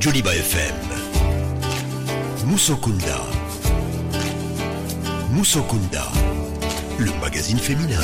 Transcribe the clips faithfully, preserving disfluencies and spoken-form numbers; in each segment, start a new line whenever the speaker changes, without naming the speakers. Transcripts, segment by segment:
Joliba F M. Moussokunda. Moussokunda, le magazine féminin.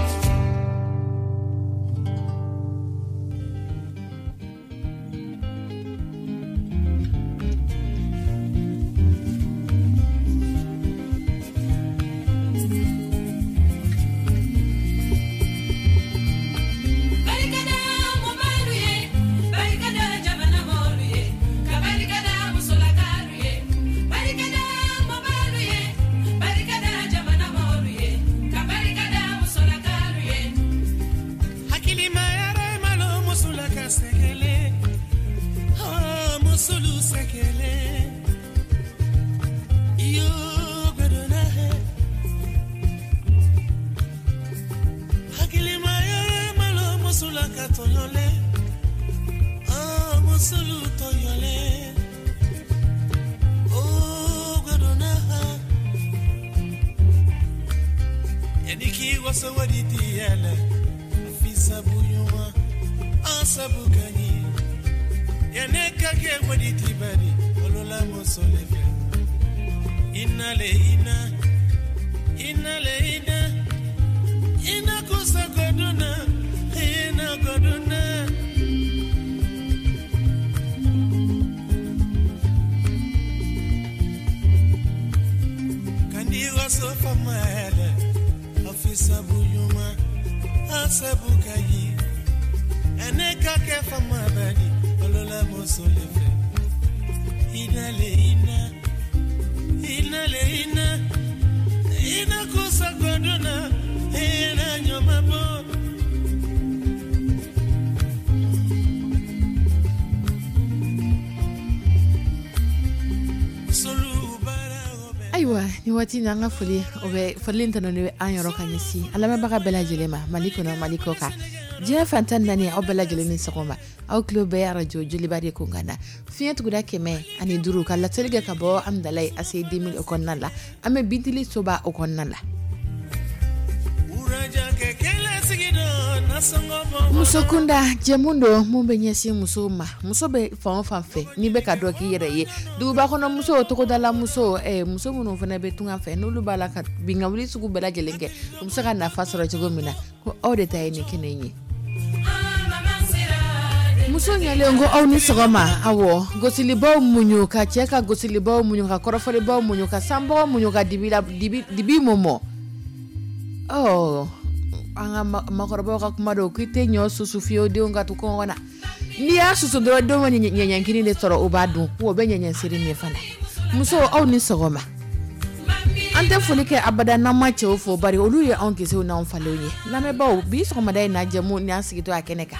Wati nanga foli obe folin tan ne an yoro kanyesi alama baka bela jelema maliko na maliko ka je fantan nani o bela jeleni sakoma au club ya radio Joliba de kongana fiat guda keme ani duru kala telga ka bo am dalai ase deux mille okonnala ame bintili soba okonnala Musokunda jemundo mumbe nyesi musoma musobe fa fa fe ni be ka do ki yere ye du ba kono muso to ko dala muso e muso muno fana be tunga fe no lu bala ka binga wuli sugu bela jelenge muso ka na fasoro jogo mina ko ode tay ni kenenyi muso nyale ngo aw ni sogoma awo gosili baw munyu ka cheka gosili baw munyu ka korofori baw munyu ka sambo munyu ka dibila dibi dibi momo oh anga makorobo ka kumado kite nyo susu fio de nga to kona ni ya susu do do nyanya nkini de toro obadu wo be nyanya siri me fana muso aw ni sogoma ante fulike abada na mache ofo bari olu ye onke se na onfalonye na me bawo bi sogoma dai na jamu ni asigito akeneka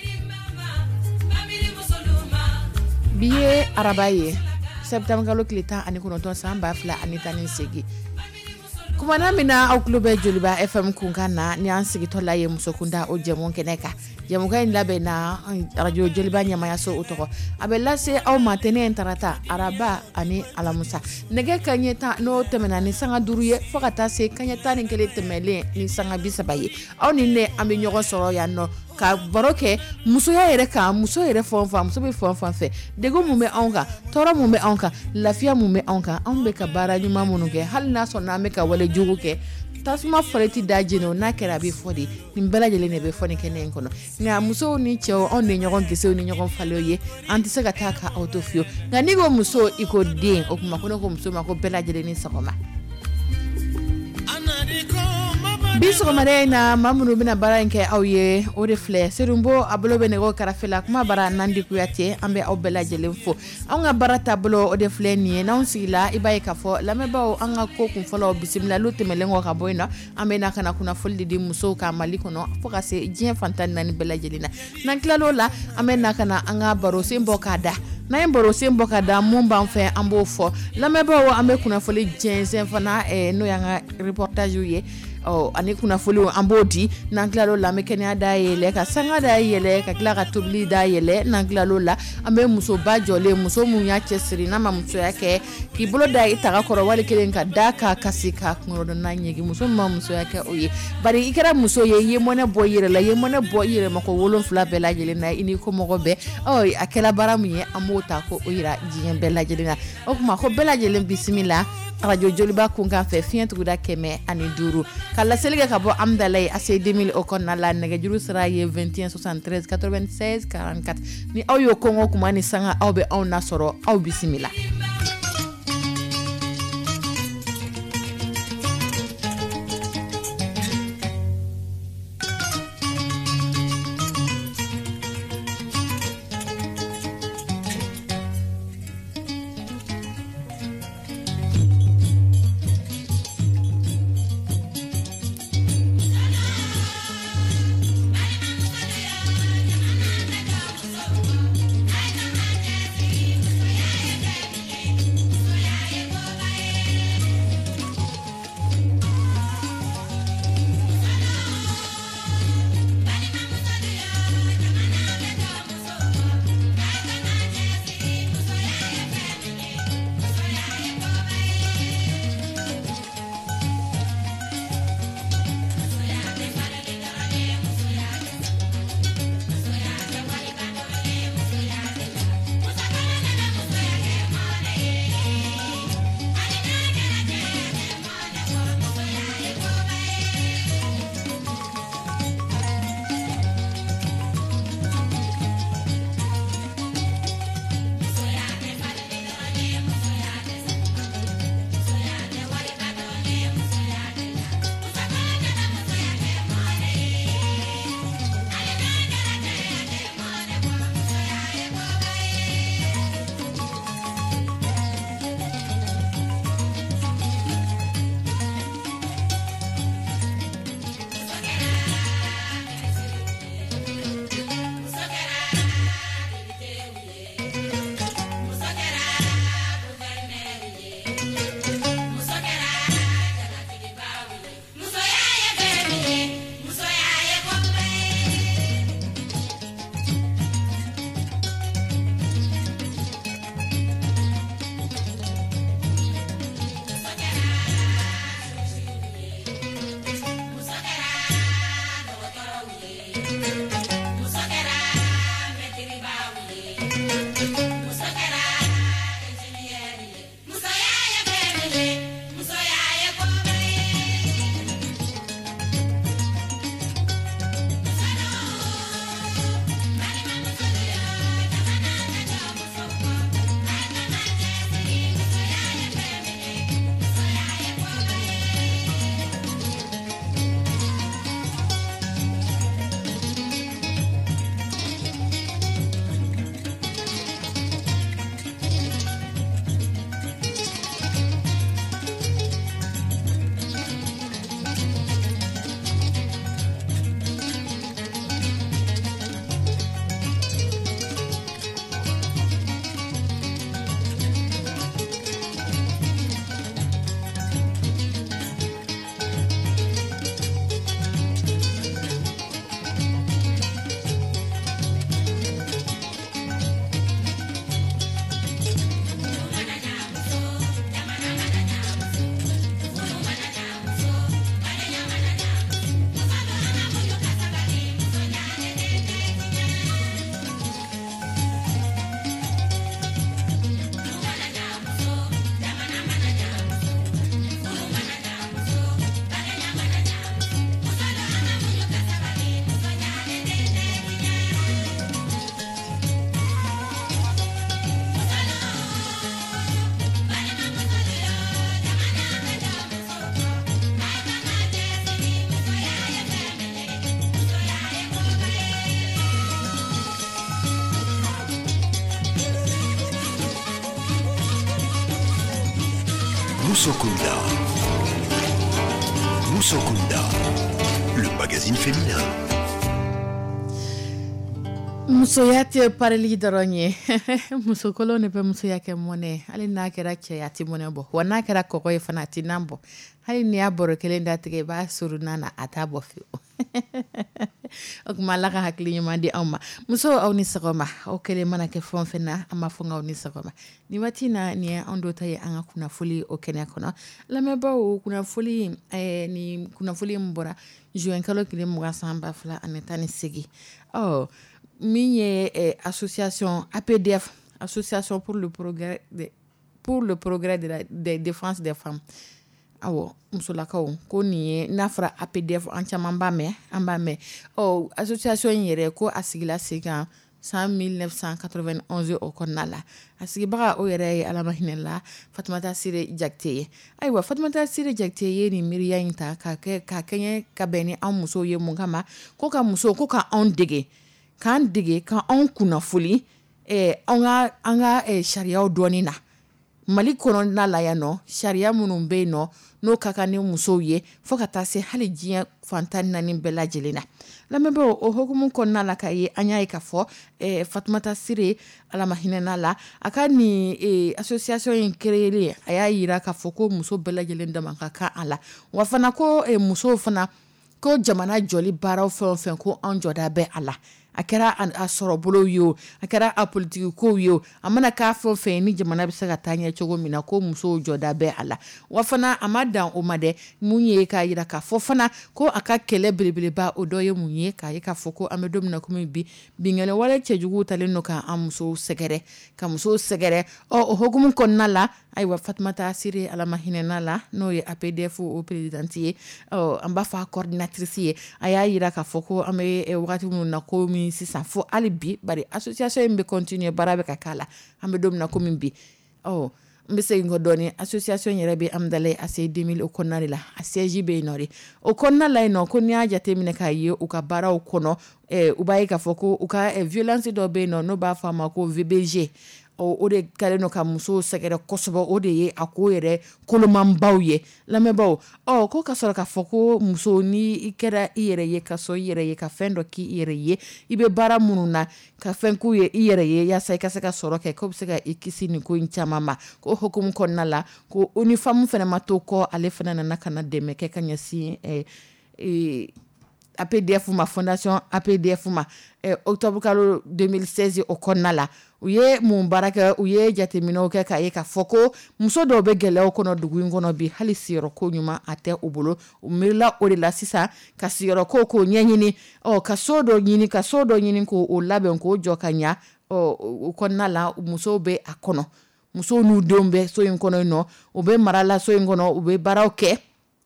biye arabaye septembre galo klita ani kono ton samba fla ani tanin segi kuma na mina au club Joliba F M kunkana ni ansigi to laye musokunda o jemon keneka jemuka in labe na radio Joliba nyama yaso utoko abella se au matene entarata araba ani alamusa nege kanyeta no temena ni sanga duruye fokata se kanyeta ni kele temele ni sanga bisabaye au ni ne ambi nyogo soro ya no ka baroke muso ya yere ka muso yere fonfa muso be fonfa fe dego mume onka toro mume onka lafia mume onka ambe ka bara nyuma munuge hal na so na me ka wale juguke tasuma foreti dajino na kera bi fodi nimbela jele ne be foni kenen kono nga muso ni cheo on ne nyogon gese ni nyogon faloye anti sega taka autofio nga nigo muso iko den okuma kono ko muso mako bela jele ni sakoma biso mare na mamunu bina bara nke awye o refle serumbo ablo be nego karafela kuma bara nandi kuyate ambe aw bela jelemfo anga bara tablo o defle ni na unsila ibaye kafo lame bawo anga ko kun folo bisimila lutte melengo ka boyna ambe na kana kuna foldi di muso ka maliko no foka se jien fantan nani bela jelina nan klalo la ambe na kana anga baro sembo kada na emboro sembo kada mumba mfe ambo fo lame bawo ambe kuna foli jien sen fana e no yanga reportage ye oh ani kuna foliw an b'o di n'an tilalo la an bɛ kɛnɛya da yɛlɛ ka sanga da yɛlɛ ka tila ka tobili da yɛlɛ n'an tilalo la an bɛ musoba jɔlen muso mun y'a cɛsiri n'a ma musoya kɛ k'i bolo da i taga kɔrɔ wali kelen ka da ka kasi ka kunkɔrɔdonna ɲɛgi muso min ma musoya kɛ o ye bari i kɛra muso ye i ye mɔnɛ bɔ i yɛrɛ la i ye mɔnɛ bɔ i yɛrɛ ma ko wolonfila bɛɛ lajɛlen na i ni ko mɔgɔ bɛɛ ɔ a kɛla baara min ye an b'o ta ko o yira diɲɛ bɛɛ lajɛlen na o kuma ko bɛɛ lajɛlen bisimila radio joliba kunkan fɛ fiɲɛ tuguda kɛmɛ ani duuru ka laseli kɛ ka bɔ Amdalaye A C deux mille o kɔnɔna la nɛgɛjuru sira ye vingt et un soixante-treize quatre-vingt-seize quarante-quatre ni aw y'o kɔngɔ kuma ni sanga aw bɛ anw nasɔrɔ aw bisimila.
Musokunda. Musokunda, le magazine féminin.
musoya tɛ parili dɔrɔn ye muso kolon de bɛ musoya kɛ mɔnɛ hali n'a kɛra cɛ a tɛ mɔnɛ bɔ wa n'a kɛra kɔgɔ ye fana a tɛ nan bɔ hali n'i y'a bɔrɔ kelen datigɛ i b'a suru nan na a t'a bɔ fiyewu o tuma ala ka hakili ɲuman di anw ma muso aw ni sɔgɔma aw kelen mana kɛ fɛn o fɛn na an b'a fɔ aw ni sɔgɔma nin waati na nin ye anw dɔ ta ye an ka kunnafoli o kɛnɛ kɔnɔ lamɛnbaaw kunnafoli ɛɛ ni kunnafoli min bɔra juin kalo tile mugan san ba fila ani tan ni segin ɔ min ye eh, association A P D F, association pour le progrès de, pour le progrès de la de défense des femmes. Awo musolakaw ko nin ye n'a fɔra A P D F an caman b'a mɛn an b'a mɛn ɔ association in yɛrɛ ko a sigila sen kan san mille neuf cent quatre-vingt-onze o kɔnɔna la a sigibaga o yɛrɛ ye alama hinɛ la Fatumata Sire Jakite ye ayiwa Fatumata Sire Jakite ye nin miiriya in ta ka kɛ ka kɛɲɛ ka bɛn ni an musow ye mun kama ko ka muso ko ka anw dege k'an dege k'an kunnafoli eh, an ka an ka eh, sariyaw dɔɔnin na Mali kɔnɔna la yan nɔ sariya minnu bɛ yen nɔ n'o ka kan ni musow ye fo ka taa se hali diɲɛ fantan naani bɛɛ lajɛlen na lamɛnbaaw o hukumu kɔnɔna la ka ye an y'a ye k'a fɔ eh, Fatumata Sire alama hinɛna la a ka nin eh, association in créer a y'a yira k'a fɔ ko muso bɛɛ lajɛlen dama ka kan a la wa fana ko eh, musow fana ko jamana jɔli baaraw fɛn o fɛn ko an jɔda bɛ a la a kɛra a sɔrɔ bolo ye o a kɛra a politiki kow ye o a mana k'a fɛn o fɛn ni jamana bɛ se ka taa ɲɛ cogo min na ko musow jɔda bɛ a la wa fana a ma dan o ma dɛ mun ye k'a yira k'a fɔ fana ko a ka kɛlɛ belebeleba o dɔ ye mun ye k'a ye k'a fɔ ko an bɛ don min na komi bi bingani wale cɛjugu talen don k'an musow sɛgɛrɛ ka musow sɛgɛrɛ ɔ o hukumu kɔnɔna la ayiwa Fatumata Sire alama hinɛna la n'o ye A P D F o présidente ye ɔ an b'a fɔ a coordinatrice ye a y'a yira k'a fɔ ko an bɛ wagati minnu na ko min sisan fo hali bi bari association in bɛ continuer baara bɛ ka k'a la an bɛ don min na komi bi ɔ n bɛ segin kɔ dɔɔni association yɛrɛ bɛ Amudalayi A C deux mille o kɔnɔna de la a siège bɛ yen nɔ de o kɔnɔna la yen nɔ ko n'i y'a jateminɛ k'a ye u ka baaraw kɔnɔ ɛɛ u b'a ye k'a fɔ ko u ka violence dɔ bɛ yen nɔ n'o b'a fɔ a ma ko V B G ɔ o de kɛlen don ka musow sɛgɛrɛ kosɛbɛ o de ye a ko yɛrɛ kolomanbaw ye lamɛnbaw ɔ ko ka sɔrɔ k'a fɔ ko muso ni i kɛra i yɛrɛ ye ka sɔn i yɛrɛ ye ka fɛn dɔ k'i yɛrɛ ye i bɛ baara minnu na ka fɛn k'u ye i yɛrɛ ye yaasa i ka se ka sɔrɔ kɛ ko bɛ se ka i kisi nin ko in caman ma ko hukumu kɔnɔna la ko uniforme fana ma to kɔ ale fana nana ka na dɛmɛ kɛ ka ɲɛsin ɛɛ ɛɛ A P D F ma fondation A P D F ma eh, octobre kalo deux mille seize o kɔnɔna la u ye mun baara kɛ u ye jateminɛw kɛ k'a ye k'a fɔ ko muso dɔw bɛ gɛlɛyaw kɔnɔ dugu in kɔnɔ bi hali siyɔrɔ ko ɲuman a tɛ u bolo u miirila o de la sisan ka siyɔrɔ ko k'o ɲɛɲini ɔ ka so dɔ ɲini ka so dɔ ɲini k'o labɛn k'o jɔ ka ɲa ɔ o kɔnɔna la musow bɛ a kɔnɔ musow n'u denw bɛ so in kɔnɔ yen nɔ u bɛ mara la so in kɔnɔ u bɛ baaraw kɛ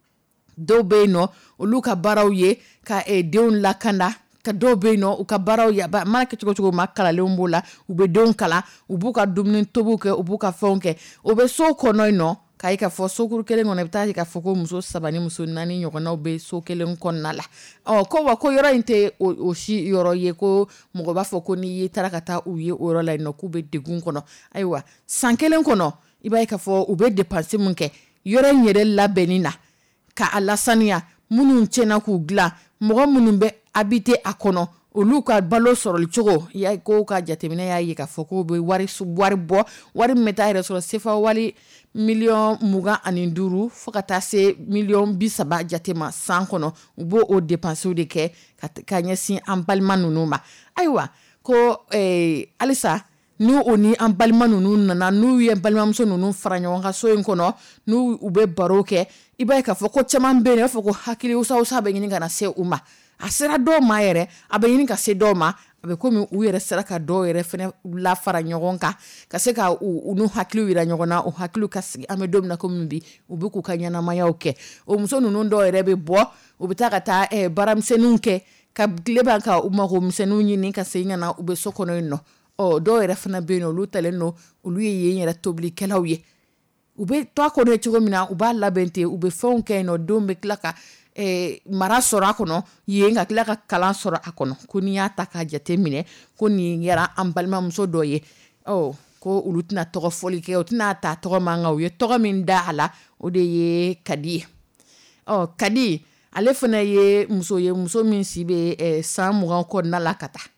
dɔw bɛ yen nɔ olu ka baaraw ye ka eh, denw lakanda ka dɔw bɛ yen nɔ u ka baaraw ya mana kɛ cogo cogo ma kalanlenw b'o la u bɛ denw kalan u b'u ka dumuni tobiw kɛ u b'u ka fɛnw kɛ u bɛ so kɔnɔ yen nɔ k'a ye k'a fɔ sokuru kelen kɔnɔ i bɛ taa ye k'a fɔ ko muso saba ni muso naani ɲɔgɔnnaw bɛ so kelen kɔnɔna la ɔ ko wa ko yɔrɔ in tɛ o, o si yɔrɔ ye ko mɔgɔ b'a fɔ ko n'i ye taara ka taa u ye o yɔrɔ la yen nɔ k'u bɛ degun kɔnɔ ayiwa san kelen kɔnɔ i b'a ye k'a fɔ u bɛ dépense min kɛ yɔrɔ in yɛrɛ labɛnni na ka a lasaniya minnu tiɲɛna k'u dilan mɔgɔ minnu bɛ habité a kɔnɔ olu ka balo sɔrɔli cogo ya ko ka jateminɛ y'a ye k'a fɔ ko bɛ wari wari bɔ wari min bɛ taa yɛrɛ sɔrɔ sefa wari miliyɔn mugan ani duuru fo ka taa se miliyɔn bi saba jate ma san kɔnɔ u b'o o dépenses de kɛ ka ka ɲɛsin an balima ninnu ma ayiwa ko eh, halisa n'u o ni an balima ninnu nana n'u ye balimamuso ninnu fara ɲɔgɔn kan so in kɔnɔ n'u u bɛ baro kɛ i b'a ye k'a fɔ ko caman bɛ yen i b'a fɔ ko hakili wusa-wusa bɛ ɲini ka na se u ma a sera dɔw ma yɛrɛ a bɛ ɲini ka se dɔw ma a bɛ komi u yɛrɛ sera ka dɔw yɛrɛ fana la fara ɲɔgɔn kan ka se ka u n'u hakiliw yira ɲɔgɔn na u hakiliw ka sigi an bɛ don min na komi bi u bɛ k'u ka ɲɛnamayaw kɛ o muso ninnu dɔw yɛrɛ bɛ bɔ u bɛ taa ka taa eh, baaramisɛnninw kɛ ka tile ban ka u mago misɛnninw ɲini ka segin ka na u bɛ so kɔnɔ yen nɔ ɔ dɔw yɛrɛ fana bɛ yen nɔ olu talen don olu ye yen yɛrɛ tobilikɛlaw ye u bɛ to a kɔnɔ cogo min na u b'a labɛn ten u bɛ fɛnw kɛ yen nɔ denw bɛ tila ka eh, mara sɔrɔ a kɔnɔ yen ka tila ka kalan sɔrɔ a kɔnɔ ko n'i y'a ta k'a jate minɛ ko nin kɛra an balimamuso dɔ ye ɔ ko olu tɛna tɔgɔ fɔli kɛ u tɛna ta tɔgɔ man kan u ye tɔgɔ min da a la o de ye Kadi ye ɔ Kadi ale fana ye muso ye muso min si bɛ eh, san mugan kɔnɔna la ka taa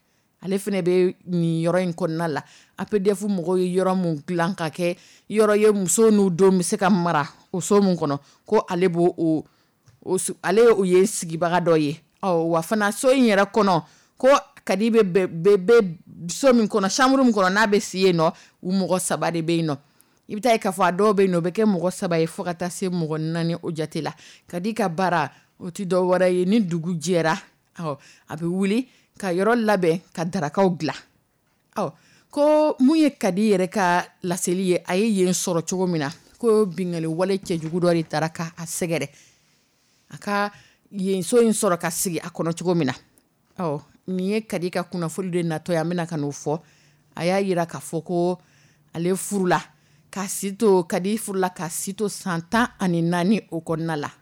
ale fene be ni yɔrɔ in kɔnɔna la A P D F mɔgɔw ye yɔrɔ mun dilan ka kɛ yɔrɔ ye muso n'u denw bɛ se ka mara o so mun kɔnɔ ko ale bo o ale o ye sigibaga dɔ ye ɔ wa fana so in yɛrɛ kɔnɔ ko kadi be be be so min kɔnɔ chambre min kɔnɔ n'a bɛ si yen nɔ u mɔgɔ saba de bɛ yen nɔ I bɛ taa k'a fɔ a dɔw bɛ yen nɔ o bɛ kɛ mɔgɔ saba ye fo ka taa se mɔgɔ naani o jate la kadi ka baara o ti dɔ wɛrɛ ye ni dugu jɛra ɔ a bɛ wuli ka yɔrɔ labɛn ka darakaw dilan ɔ ko mun ye kadi yɛrɛ ka laseli ye a ye yen sɔrɔ cogo min na ko bingali wale cɛjugu dɔ de taara ka a sɛgɛrɛ a ka yen so in sɔrɔ ka sigi a kɔnɔ cogo min na ɔ nin ye kadi ka kunnafoni de natɔ ye an bɛna ka n'o fɔ a y'a yira k'a fɔ ko ale furula k'a si to kadi furula k'a si to san tan ani naani o kɔnɔna la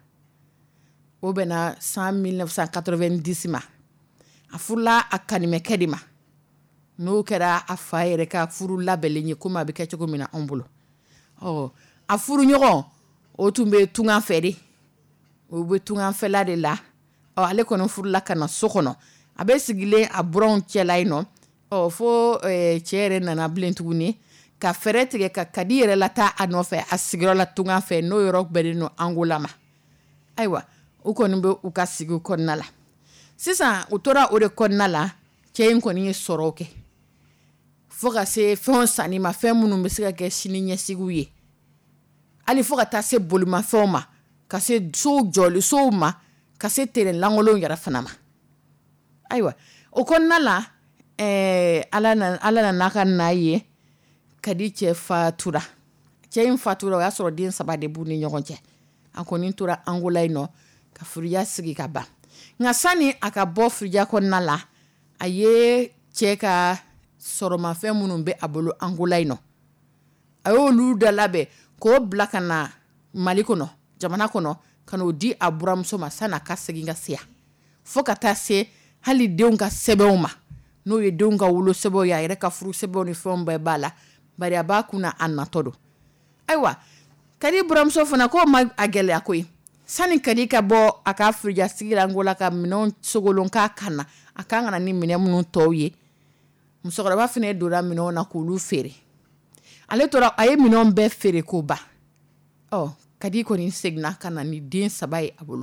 o bɛnna san mille neuf cent quatre-vingt-dix ma a furula a kanimɛkɛ de ma n'o kɛra a fa yɛrɛ ka furu labɛnlen ye komi a bɛ kɛ cogo min na anw bolo ɔ a furu ɲɔgɔn o tun bɛ tungan fɛ de o bɛ tungan fɛla de la ɔ ale kɔni furula ka na so kɔnɔ a bɛ sigilen a buranw cɛla yen nɔ ɔ fo cɛ yɛrɛ nana bilen tuguni ka fɛrɛ tigɛ ka kadi yɛrɛ la taa a nɔfɛ a sigiyɔrɔ la tungan fɛ n'o yɔrɔ bɛnnen don Angola ma ayiwa u kɔni bɛ u ka sigi kɔnɔna la sisan u tora o de kɔnɔna la cɛ in kɔni ye sɔrɔw kɛ fo ka se fɛnw sanni ma fɛn minnu bɛ se ka kɛ sini ɲɛsigiw ye hali fo ka taa se bolimafɛnw ma ka se sow jɔli sow ma ka se terrain lankolonw yɛrɛ fana ma ayiwa o kɔnɔna la ɛɛ ala na ala na n'a ka na ye kadi cɛ fatura cɛ in fatura o y'a sɔrɔ den saba de b'u ni ɲɔgɔn cɛ a kɔni tora Angola yen nɔ ka furuya sigi ka ban nka sani a ka bɔ furuya kɔnɔna la a ye cɛ ka sɔrɔmafɛn minnu bɛ a bolo Angola yen nɔ a y'olu da labɛn k'o bila ka na Mali kɔnɔ jamana kɔnɔ ka n'o di a buramuso ma sani a ka segin ka se yan fo ka taa se hali denw ka sɛbɛnw ma n'o ye denw ka wolo sɛbɛnw ye a yɛrɛ ka furu sɛbɛnw ni fɛnw bɛɛ b'a la bari a b'a kunna a natɔ don ayiwa kadi buramuso fana k'o ma a gɛlɛya koyi sani kadi ka bɔ a ka furuja sigi la Angola ka minɛnw sogolon k'a kan na a kan ka na ni minɛn minnu tɔw ye musokɔrɔba fana donna minɛnw na k'olu feere ale tora a ye minɛnw bɛɛ feere k'o ban ɔ kadi kɔni seginna ka na ni den saba ye a bolo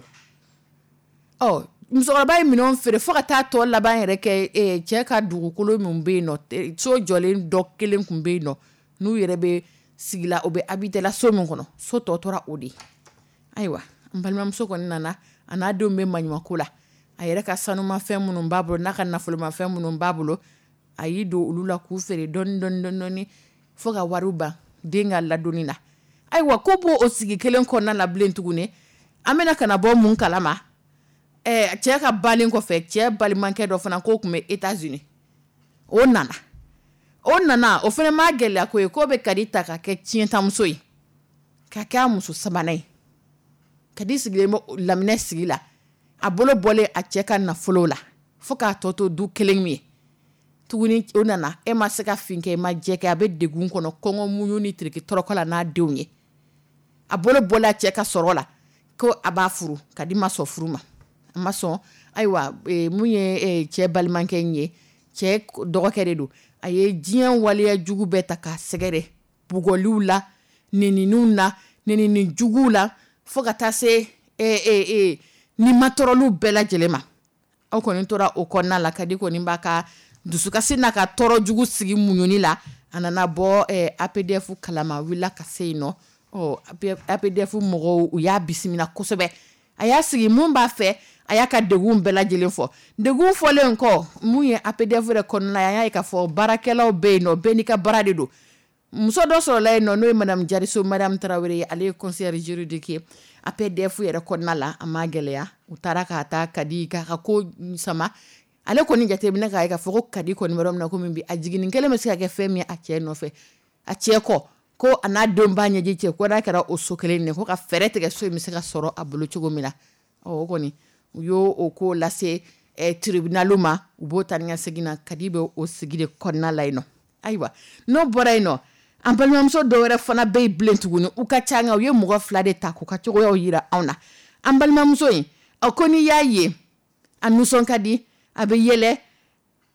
ɔ musokɔrɔba ye minɛnw feere fo ka taa tɔ laban yɛrɛ kɛ ee cɛ ka dugukolo min bɛ yen nɔ so jɔlen dɔ kelen kun bɛ yen nɔ n'u yɛrɛ bɛ sigi la o bɛ habiter so min kɔnɔ so tɔ tora o de ayiwa n balimamuso kɔni nana a n'a denw bɛ maɲumako la a yɛrɛ ka sanumafɛn minnu b'a bolo n'a ka nafolomafɛn minnu b'a bolo a y'i don olu la k'u feere dɔɔni dɔɔni dɔɔni fo ka wariw ban den ka ladonni na ayiwa ko b'o o sigi kelen kɔnɔna la bilen tuguni an bɛna ka na bɔ mun kalama ɛɛ cɛ ka balen kɔfɛ cɛ balimakɛ dɔ fana k'o tun bɛ États-Unis o nana o nana o fana ma gɛlɛya ko ye k'o bɛ kadi ta ka kɛ tiɲɛtamuso ye ka kɛ a muso sabanan ye kadi sigilen bɛ laminɛ sigi la a bolo bɔlen a cɛ ka nafolo la fo k'a tɔ to du kelen min ye tuguni o nana e ma se ka fin kɛ e ma jɛ kɛ a bɛ degun kɔnɔ kɔngɔ muɲu ni tiriki tɔrɔkɔ la n'a denw ye a bolo bɔlen a cɛ ka sɔrɔ la ko a b'a furu kadi ma sɔn furu ma a ma sɔn ayiwa mun ye cɛ balimakɛ in ye cɛ dɔgɔkɛ de don a ye diɲɛ waleya jugu bɛɛ ta k'a sɛgɛrɛ bugɔliw la neniniw la nenini juguw la fo ka taa se ni matɔrɔliw bɛɛ lajɛlen ma aw kɔni tora o kɔnɔna la kadi kɔni b'a ka dusukasi n'a ka tɔɔrɔ jugu sigi muɲuni la a nana bɔ A P D F kalama wulila ka se yen nɔ ɔ A P D F mɔgɔw u y'a bisimila kosɛbɛ a y'a sigi mun b'a fɛ a y'a ka degun bɛɛ lajɛlen fɔ degun fɔlen kɔ mun ye A P D F yɛrɛ kɔnɔna ye an y'a ye k'a fɔ baarakɛlaw bɛ yen nɔ bɛɛ n'i ka baara de don muso dɔ sɔrɔla yen nɔ n'o ye madame Jariso Mariam Tarawele ye ale ye conseillère juridique ye A P D F yɛrɛ kɔnɔna la a ma gɛlɛya u taara k'a ta kadi k'a ka ko sama ale kɔni jateminɛ k'a ye k'a fɔ ko kadi kɔni bɛ yɔrɔ min na ko min bi a jiginni kelen bɛ se ka kɛ fɛn min ye a cɛ nɔfɛ a cɛ kɔ ko a n'a denw b'a ɲɛji cɛ ko n'a kɛra o so kelen de ko ka fɛɛrɛ tigɛ so in bɛ se ka sɔrɔ a bolo cogo min na ɔ o kɔni u y'o o ko lase tribunal ma u b'o ta ni ka segin na kadi bɛ o sigi de kɔnɔna la yen nɔ ayiwa n'o bɔra yen nɔ an balimamuso dɔw wɛrɛ fana bɛ yen bilen tuguni u ka ca nka u ye mɔgɔ fila de ta k'u ka cogoyaw yira anw na an balimamuso in a ko n'i y'a ye a nisɔn ka di a bɛ yɛlɛ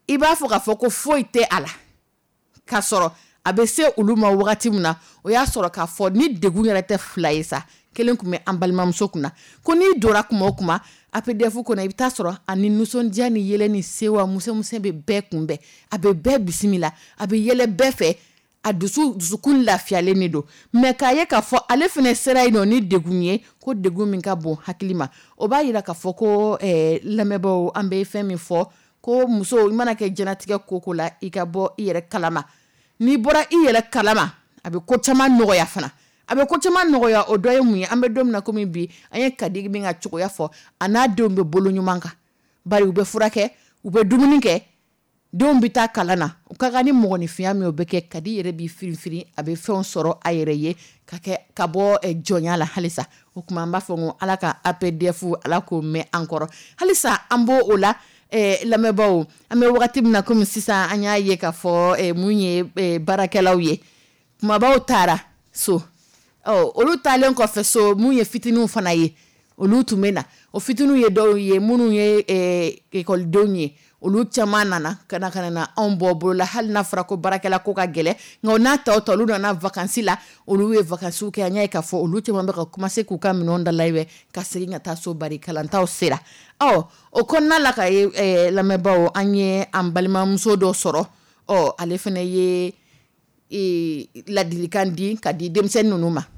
i b'a fɔ ka fɔ ko foyi tɛ ala ka sɔrɔ a bɛ se olu ma wagati min na o y'a sɔrɔ k'a fɔ ni degun yɛrɛ tɛ fila ye sa kelen tun bɛ an balimamuso kunna ko n'i dora kuma o kuma A P D F kɔnɔ i bɛ taa sɔrɔ ani nisɔndiya ni yɛlɛ ni sewa musɛmusɛ bɛ bɛɛ kunbɛn a bɛ bɛɛ bisimila a bɛ yɛlɛ bɛɛ fɛ a dusu dusukun lafiyalen de don mais k'a ye k'a fɔ ale fana sera yen nɔ ni degun ye ko degun min ka bon hakili ma o b'a yira k'a fɔ ko ɛɛ lamɛnbaaw an bɛ fɛn min fɔ ko muso i mana kɛ jɛnatigɛ ko ko la i ka bɔ i yɛrɛ kalama n'i bɔra i yɛrɛ kalama a bɛ ko caman nɔgɔya fana a bɛ ko caman nɔgɔya o dɔ ye mun ye an bɛ don min na komi bi an ye Kadi min ka cogoya fɔ a n'a denw bɛ bolo ɲuman kan bari u bɛ furakɛ u bɛ dumuni kɛ denw bɛ taa kalan na u ka kan ni mɔgɔninfinya min o bɛ kɛ Kadi yɛrɛ b'i firin-firin a bɛ fɛnw sɔrɔ a yɛrɛ ye ka kɛ ka bɔ jɔnya la halisa o tuma an b'a fɔ ko ala ka A P D F ala k'o mɛn an kɔrɔ halisa an b'o o la Eh, lamɛnbaaw an bɛ wagati min na komi sisan an y'a ye k'a fɔ eh, mun ye eh, baarakɛlaw ye kumabaw taara so ɔ olu taalen kɔfɛ so mun ye fitininw fana ye olu tun bɛ na o fitininw ye dɔw ye minnu ye eh, ekɔlidenw ye olu caman nana ka na ka na anw bɔ bolo la hali n'a fɔra ko baarakɛla ko ka gɛlɛn nka o n'a ta o ta olu nana vacances la olu ye vacances kɛ an y'a ye k'a fɔ olu caman bɛ ka commencer k'u ka minɛnw dalayiwɛ ka segin ka taa so bari kalantaw sera ɔ o kɔnɔna la ka ye eh, lamɛnbaaw an ye an balimamuso dɔ sɔrɔ ɔ ale fana ye eh, ladilikan di ka di denmisɛnnin ninnu ma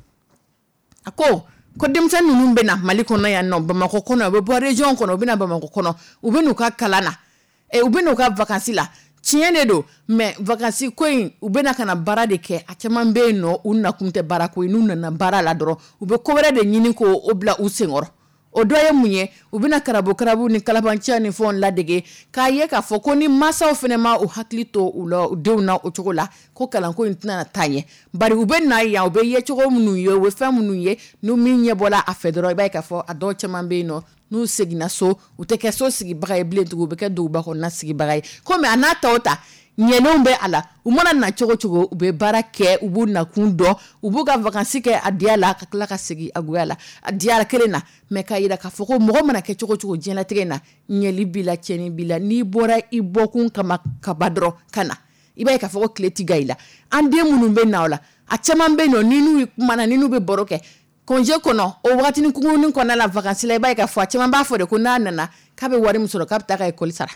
a ko ko denmisɛnnin ninnu bɛ na Mali kɔnɔ yan nɔ Bamakɔ kɔnɔ u bɛ bɔ région kɔnɔ u bɛ na Bamakɔ kɔnɔ u bɛ n'u ka kalan na e u bɛ n'u ka vacances la tiɲɛ de don mais vacances ko in u bɛ na ka na baara de kɛ a caman bɛ yen nɔ u nakun tɛ baara ko ye n'u nana baara la dɔrɔn u bɛ ko wɛrɛ de ɲini k'o bila u senkɔrɔ o dɔ ye mun ye u bɛna karabu karabu ni kalabanciya ni fɛnw ladege k'a ye k'a fɔ ko ni mansaw fana ma u hakili to u la u denw na o cogo la ko kalanko in tɛna taa ɲɛ bari u bɛ na yan u bɛ ye cogo minnu ye u bɛ fɛn minnu ye n'u min ɲɛ bɔla a fɛ dɔrɔn i b'a ye k'a fɔ a dɔw caman bɛ yen nɔ n'u seginna so u tɛ kɛ so sigibaga ye bilen tugun u bɛ kɛ duguba kɔnɔna sigibaga ye komi a n'a ta o ta ɲɛlenw bɛ a la u mana na cogo cogo u bɛ baara kɛ u b'u nakun dɔn u b'u ka vacances kɛ a diya la ka tila ka segin a goya la a diya kelen na mais k'a yira k'a fɔ ko mɔgɔ mana kɛ cogo cogo diɲɛlatigɛ in na ɲɛli b'i la tiɲɛni b'i la n'i bɔra i bɔkun kama kaba dɔrɔn ka na i b'a ye k'a fɔ ko tile ti ga i la an den minnu bɛ na o la a caman bɛ yen nɔ ni n'u kumana ni n'u bɛ baro kɛ congé kɔnɔ o wagatinin kunkurunin kɔnɔna la vacances la i b'a ye k'a fɔ a caman b'a fɔ de ko n'a nana k'a bɛ wari min sɔrɔ k'a bɛ taa ka école sara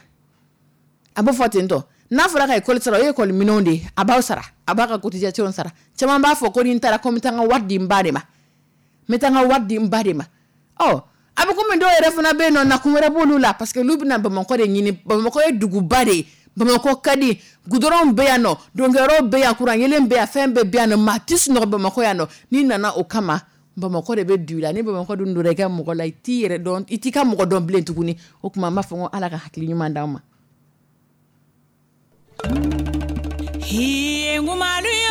a b'o fɔ ten tɔ n'a fɔra ka école sara o ye école minɛnw de ye a b'aw sara a b'a ka cotisation sara caman b'a fɔ ko ni n taara ko n bɛ taa n ka wari di n ba de ma n bɛ taa n ka wari di n ba de ma ɔ a bɛ komi dɔw yɛrɛ fana bɛ yen nɔ nakun wɛrɛ b'olu la parce que olu bɛna Bamakɔ de ɲini Bamakɔ ye duguba de ye Bamakɔ ka di goudron bɛ yan nɔ dɔnkɛyɔrɔ bɛ yan kuran yelen bɛ yan fɛn bɛɛ bɛ yan nɔ maa ti sunɔgɔ Bamakɔ yan nɔ n'i nana o kama Bamakɔ de bɛ du la ni Bamakɔ dun donna i ka mɔgɔ la i t'i yɛrɛ dɔn i t'i ka mɔgɔ dɔn bilen tuguni o tuma an b'a fɔ ko Ala ka hakili ɲuman d'anw ma.
Hiye ngumaluyo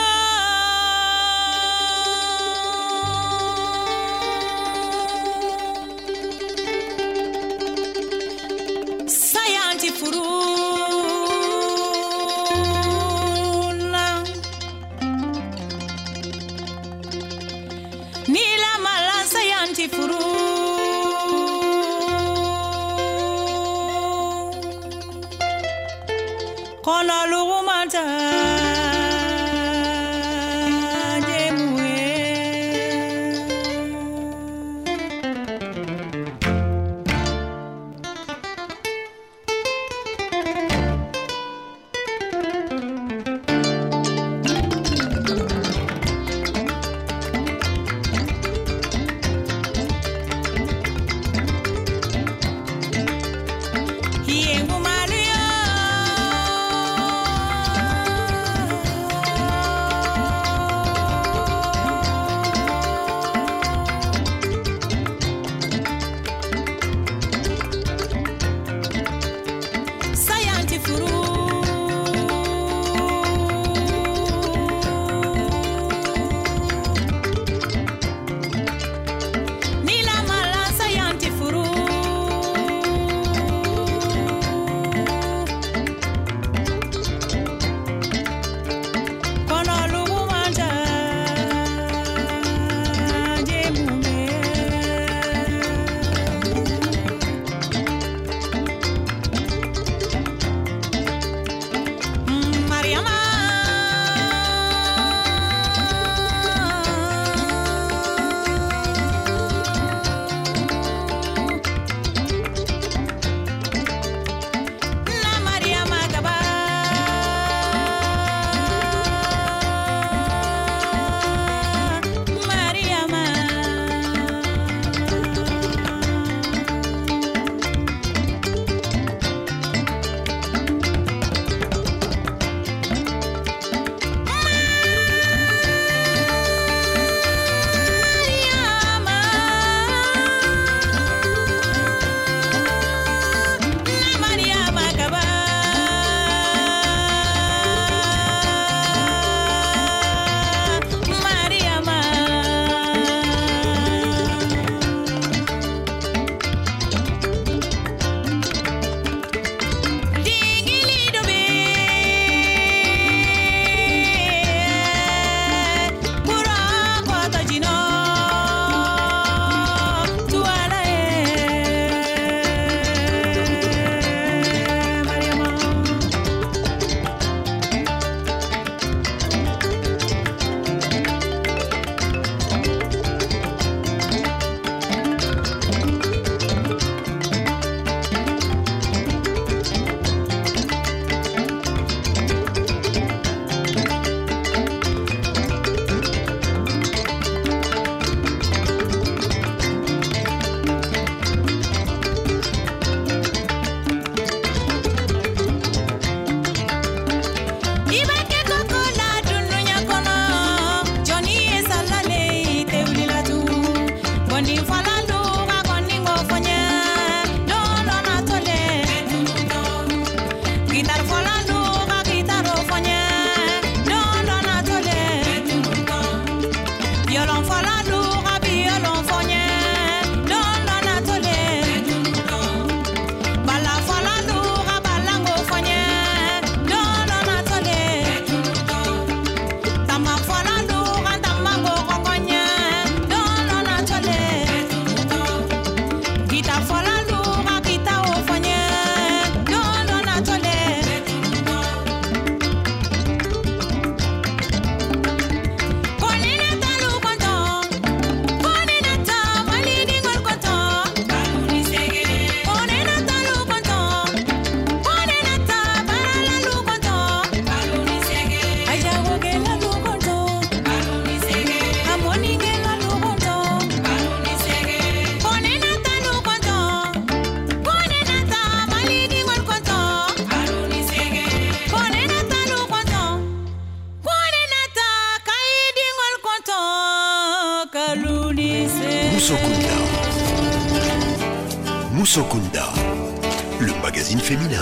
sayanti furuna nila mala sayanti furu kono lugumata
Musokunda. Musokunda, le magazine féminin.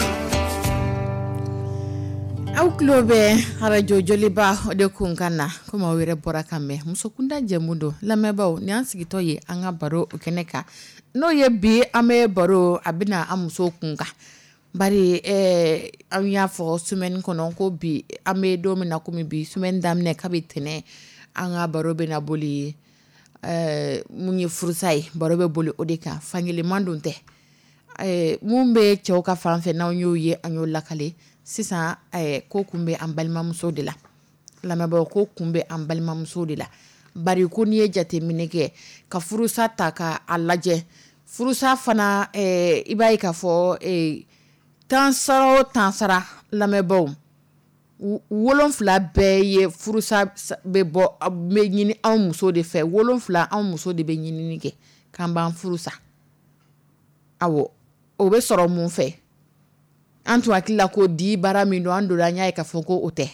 Aw klobe radio joliba de kunkana kuma were bora kame Musokunda jemudo lamebaw ni ansigito ye anga baro keneka no ye bi ame baro abina amuso kunga bari eh anya fo sumen kono ko bi ame do mina kumi bi sumen damne kabitene anga baro be na boli eh munyi furusai baro be boli odeka fangile mandunte eh mumbe choka fanfe na onyo ye anyo lakale sisan eh ko kumbe an balimamuso de la lamɛbɔ ko kumbe an balimamuso de la bari ko ni ye jateminɛ kɛ ka furusa ta ka a lajɛ furusa fana eh i b'a ye k'a fɔ eh tansara o tansara lamɛbɔw wolonfila bɛɛ ye furusa bɛ bɔ bɛ ɲini anw muso de fɛ wolonfila anw muso de bɛ ɲinini kɛ k'an b'an furusa awɔ o bɛ sɔrɔ mun fɛ an tun hakili la ko di baara min don an donna an y'a ye k'a fɔ ko o tɛ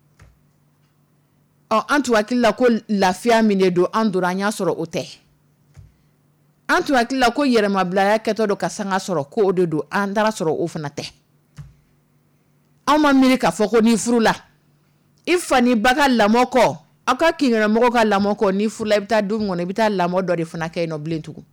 ɔ an tun hakili la ko lafiya min de don an donna an y'a sɔrɔ o tɛ an tun hakili la ko yɛrɛmabilaya kɛtɔ don ka sanga sɔrɔ ko o de don an taara sɔrɔ o fana tɛ anw ma miiri k'a fɔ ko n'i furula i fa ni ba ka lamɔ kɔ aw ka kinkɛnɛmɔgɔw ka lamɔ kɔ n'i furula i bɛ taa du min kɔnɔ i bɛ taa lamɔ dɔ de fana kɛ yen nɔ bilen tugun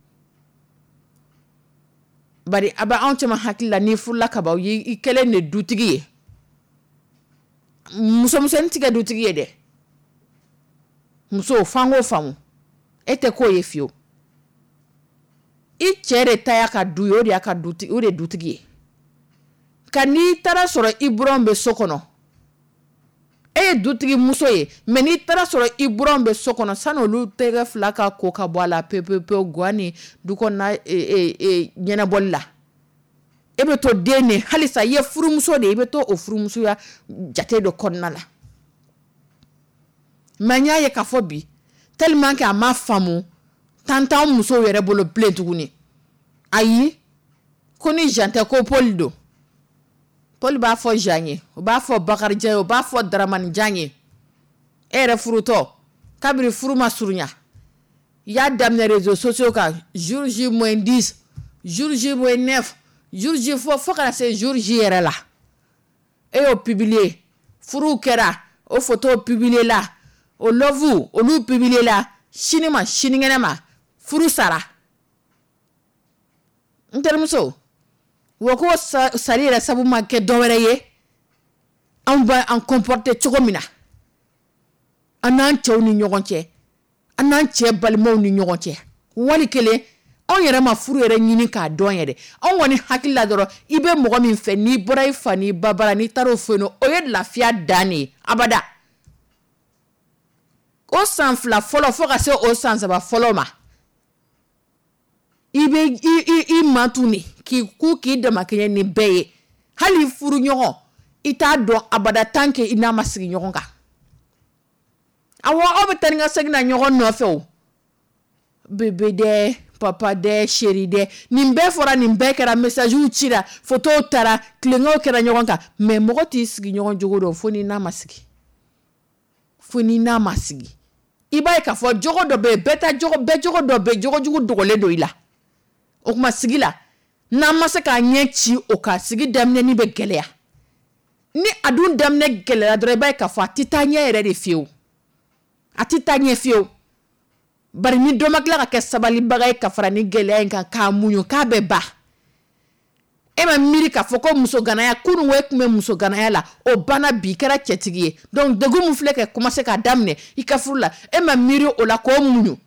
bari aba anw cɛman hakili la n'i furula ka ban i kɛlen de dutigi ye musomisɛnnin tɛ kɛ dutigi ye dɛ muso fango faamu e tɛ k'o ye fiyewu i cɛ de ta y'a ka du ye o de y'a ka dutigi o de ye dutigi ye ka n'i taara sɔrɔ i buranw bɛ so kɔnɔ e ye dutigi muso ye mɛ n'i taara sɔrɔ i buranw bɛ so kɔnɔ sani olu tɛgɛ fila ka ko ka bɔ a la pewu-pewu guwa ni dukɔnɔna ɲɛnabɔli la e bɛ to den de halisa i ye furumuso de i bɛ to o furumusoya jate dɔ kɔnɔna la mɛ n y'a ye k'a fɔ bi tellement que a ma faamu tan t'anw musow yɛrɛ bolo bilen tuguni ayi ko ni Jean tɛ ko Paul don Paul b'a fɔ Jean ye o b'a fɔ Bakari Jan ye o b'a fɔ Daramani Jan ye e yɛrɛ furutɔ kabiri furu ma surunya i y'a daminɛ réseaux sociaux kan jour J moins dix jour J moins neuf jour J fo fo kana se jour J yɛrɛ la e y'o publier furu kɛra o photo publier la o love olu publier la sini ma sinikɛnɛ ma furu sara n terimuso wa ko sari yɛrɛ sabu ma kɛ dɔwɛrɛ ye an b'a an comporter cogo min na an n'an cɛw ni ɲɔgɔn cɛ an n'an cɛ balimaw ni ɲɔgɔn cɛ wali kelen anw yɛrɛ ma furu yɛrɛ ɲini k'a dɔn yɛrɛ anw kɔni hakili la dɔrɔn i bɛ mɔgɔ min fɛ n'i bɔra i fa n'i ba bara n'i taara o fɛ yen nɔ o ye lafiya dan de ye abada o san fila fɔlɔ fo ka se o san saba fɔlɔ ma i bɛ i i i mantu de k'i ku k'i damakɛɲɛ ni bɛɛ ye hali furu ɲɔgɔn i t'a dɔn abada tant que i n'a ma sigi ɲɔgɔn kan awɔ aw bɛ taa ni ka segin na ɲɔgɔn nɔfɛ o bebe dɛ papa dɛ chéri dɛ nin bɛɛ fɔra nin bɛɛ kɛra messagew cira photow taara tileŋɛw kɛra ɲɔgɔn kan mais mɔgɔ t'i sigi ɲɔgɔn jogo dɔn fo ni n'a ma sigi fo ni n'a ma sigi i b'a ye k'a fɔ jogo dɔ bɛ yen bɛɛ ta jogo bɛɛ jogo dɔ bɛ yen jogo jugu dogolen don i la o kuma sigi la n'an ma se k'a ɲɛ ci o kan sigi daminɛni bɛ gɛlɛya ni a dun daminɛ gɛlɛya dɔrɔn i b'a ye k'a fɔ a tɛ taa ɲɛ yɛrɛ de fiyewu a tɛ taa ɲɛ fiyewu bari ni dɔ ma tila ka kɛ sabalibaga ye ka fara ni gɛlɛya in kan k'a muɲu k'a bɛ ban e ma miiri k'a fɔ ko muso ganaya kunun e tun bɛ muso ganaya la o banna bi kɛra cɛtigi ye donc degun min filɛ kɛ commencer k'a daminɛ i ka furu la e ma miiri o la k'o muɲu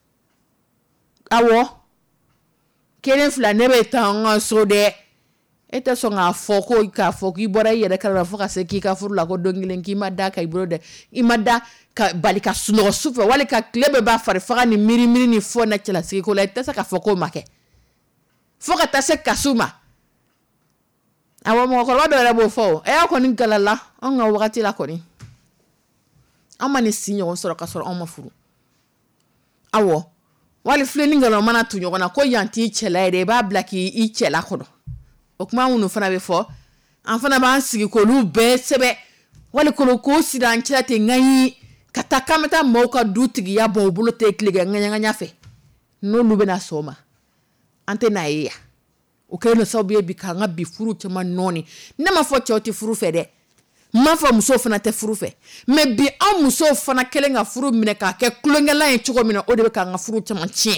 awɔ kelen fila ne bɛ taa an ka so dɛ e tɛ sɔn k'a fɔ ko k'a fɔ k'i bɔra i yɛrɛ kalama fo ka se k'i ka furu la ko don kelen k'i ma da ka i bolo dɛ i ma da ka bali ka sunɔgɔ sufɛ wali ka tile bɛɛ b'a fari faga ni miiri miiri ni fɔ na cɛlasigi ko la i tɛ se k'a fɔ k'o ma kɛ fo ka taa se kasu ma awɔ mɔgɔkɔrɔba dɔ yɛrɛ b'o fɔ o e y'a kɔni galala anw ka wagati la kɔni an ma ni si ɲɔgɔn sɔrɔ ka sɔrɔ anw ma furu awɔ wali filenin galon mana tu ɲɔgɔn na ko yan t'i cɛla yɛrɛ i b'a bila k'i cɛla kɔnɔ o kuma minnu fana bɛ fɔ an fana b'an sigi k'olu bɛɛ sɛbɛ wali kolo k'o siri an cɛla ten ŋaɲi ka taa k'an bɛ taa mɔgɔw ka du tigiya bɔ u bolo tɛ tile kɛ ŋaɲa ŋaɲa fɛ n'olu bɛna sɔma an tɛ n'a ye ya o kɛlen no sababu ye bi k'an ka bi furu caman nɔɔni ne ma fɔ cɛw tɛ furu fɛ dɛ ma fɔ musow fana tɛ furu fɛ mais bi an musow fana kelen ka furu minɛ k'a kɛ kulonkɛlan ye cogo min na o de bɛ k'an ka furu caman tiɲɛ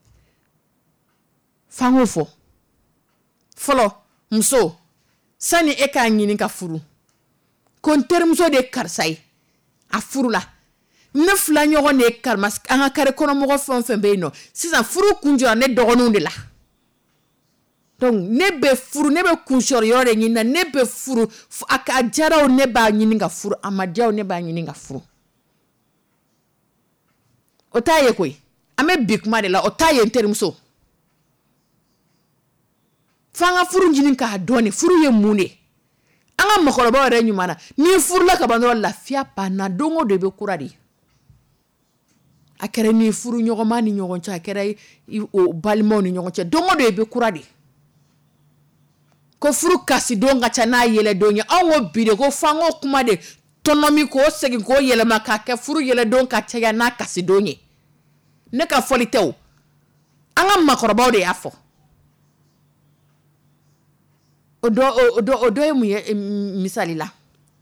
fango fɔ fɔlɔ muso sani e k'a ɲini ka furu ko n terimuso de ye karisa ye a furu la ne fila ɲɔgɔn de ye karima an ka kare kɔnɔmɔgɔ fɛn o fɛn bɛ yen nɔ sisan furu kun jɔra ne dɔgɔninw de la donc ne bɛ furu ne bɛ kunsɔrɔ yɔrɔ de ɲini na ne bɛ furu a ka jaraw ne b'a ɲini ka furu a ma diyaw ne b'a ɲini ka furu o t'a ye koyi an bɛ bi kuma de la o t'a ye n terimuso f'an ka furu ɲini k'a dɔn furu ye mun de an ka mɔgɔkɔrɔbaw yɛrɛ ɲuman na ni furula ka ban dɔrɔn lafiya banna don o don i bɛ kura de a kɛra ni furu ɲɔgɔnma ni ɲɔgɔn cɛ a kɛra o balimaw ni ɲɔgɔn cɛ don o don i bɛ kura de ko furu kasi don ka ca n'a yɛlɛ don ye anw ko bi de ko f'an ko kuma de tɔnɔmi k'o segin k'o yɛlɛma k'a kɛ furu yɛlɛ don ka caya n'a kasi don ye ne ka fɔli tɛ o an ka makɔrɔbaw de y'a fɔ o dɔ o dɔ o dɔ ye mun ye misali la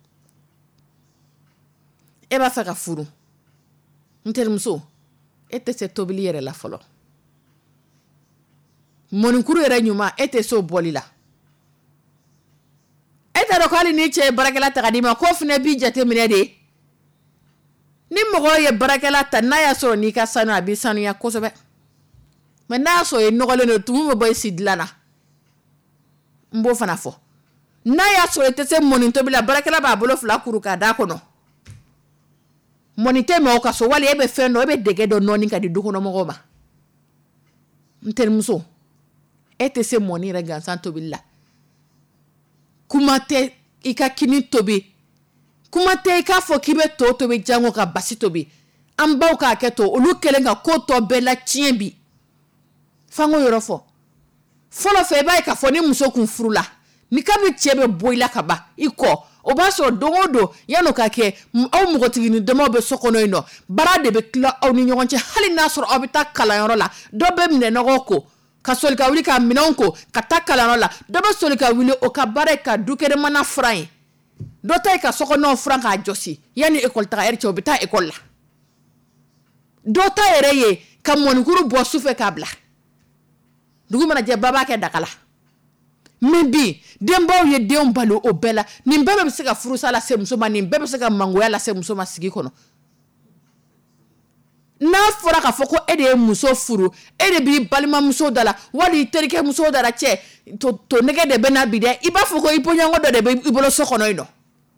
e b'a fɛ ka furu n terimuso e tɛ se tobili yɛrɛ la fɔlɔ mɔnikuru yɛrɛ ɲuman e tɛ se o bɔli la e t'a dɔn ko hali ni cɛ ye barakɛla ta ka d'i ma k'o fana b'i jateminɛ de ni mɔgɔ ye barakɛla ta n'a y'a sɔrɔ n'i ka sanu a b'i sanuya kosɛbɛ mais n'a y'a sɔrɔ i nɔgɔlen don tumu bɛ bɔ i si dilan na n b'o fana fɔ n'a y'a sɔrɔ i tɛ se mɔni tobi la barakɛla b'a bolo fila kuru k'a d'a kɔnɔ mɔni tɛ mɛ o ka so wali e bɛ fɛn dɔ e bɛ dɛgɛ dɔ nɔɔni ka di dukɔnɔmɔgɔw ma n terimuso e tɛ se mɔni yɛrɛ gansan tobili la kuma tɛ i ka kini tobi kuma tɛ i k'a fɔ k'i bɛ to tobi jango ka basi tobi an baw k'a kɛ to olu kelen ka ko tɔ bɛɛ la tiɲɛ bi fango yɔrɔ fɔ fɔlɔ fɛ i b'a ye k'a fɔ ni muso kun furu la ni kabini cɛ bɛ bɔ i la ka ban i kɔ o b'a sɔrɔ don o don yan'o ka kɛ aw mɔgɔtigini damaw bɛ so kɔnɔ yen nɔ baara de bɛ tila aw ni ɲɔgɔn cɛ hali n'a sɔrɔ aw bɛ taa kalanyɔrɔ la dɔ bɛ minɛnɔgɔ ko ka soli ka wuli ka minɛnw ko ka taa kalanyɔrɔ la dɔ bɛ soli ka wuli o ka baara ye ka dukɛnɛmana furan ye dɔ ta ye ka sokɔnɔw furan k'a jɔsi yanni ekɔli taga yɛrɛ cɛ o bɛ taa ekɔli la dɔ ta yɛrɛ ye ka mɔnikuru bɔ sufɛ k'a bila dugu mana jɛ baba kɛ daga la mais bi denbaw ye denw balo o bɛɛ la nin bɛɛ bɛ se ka furusa lase muso ma nin bɛɛ bɛ se ka mangoya lase muso ma sigi kɔnɔ n'a fɔra k'a fɔ ko e de ye muso furu e de b'i balimamuso da la wali i terikɛ muso da la cɛ to to nɛgɛ de bɛ na bi dɛ i b'a fɔ ko i bɔɲɔgɔn dɔ de bɛ i bolo so kɔnɔ yen nɔ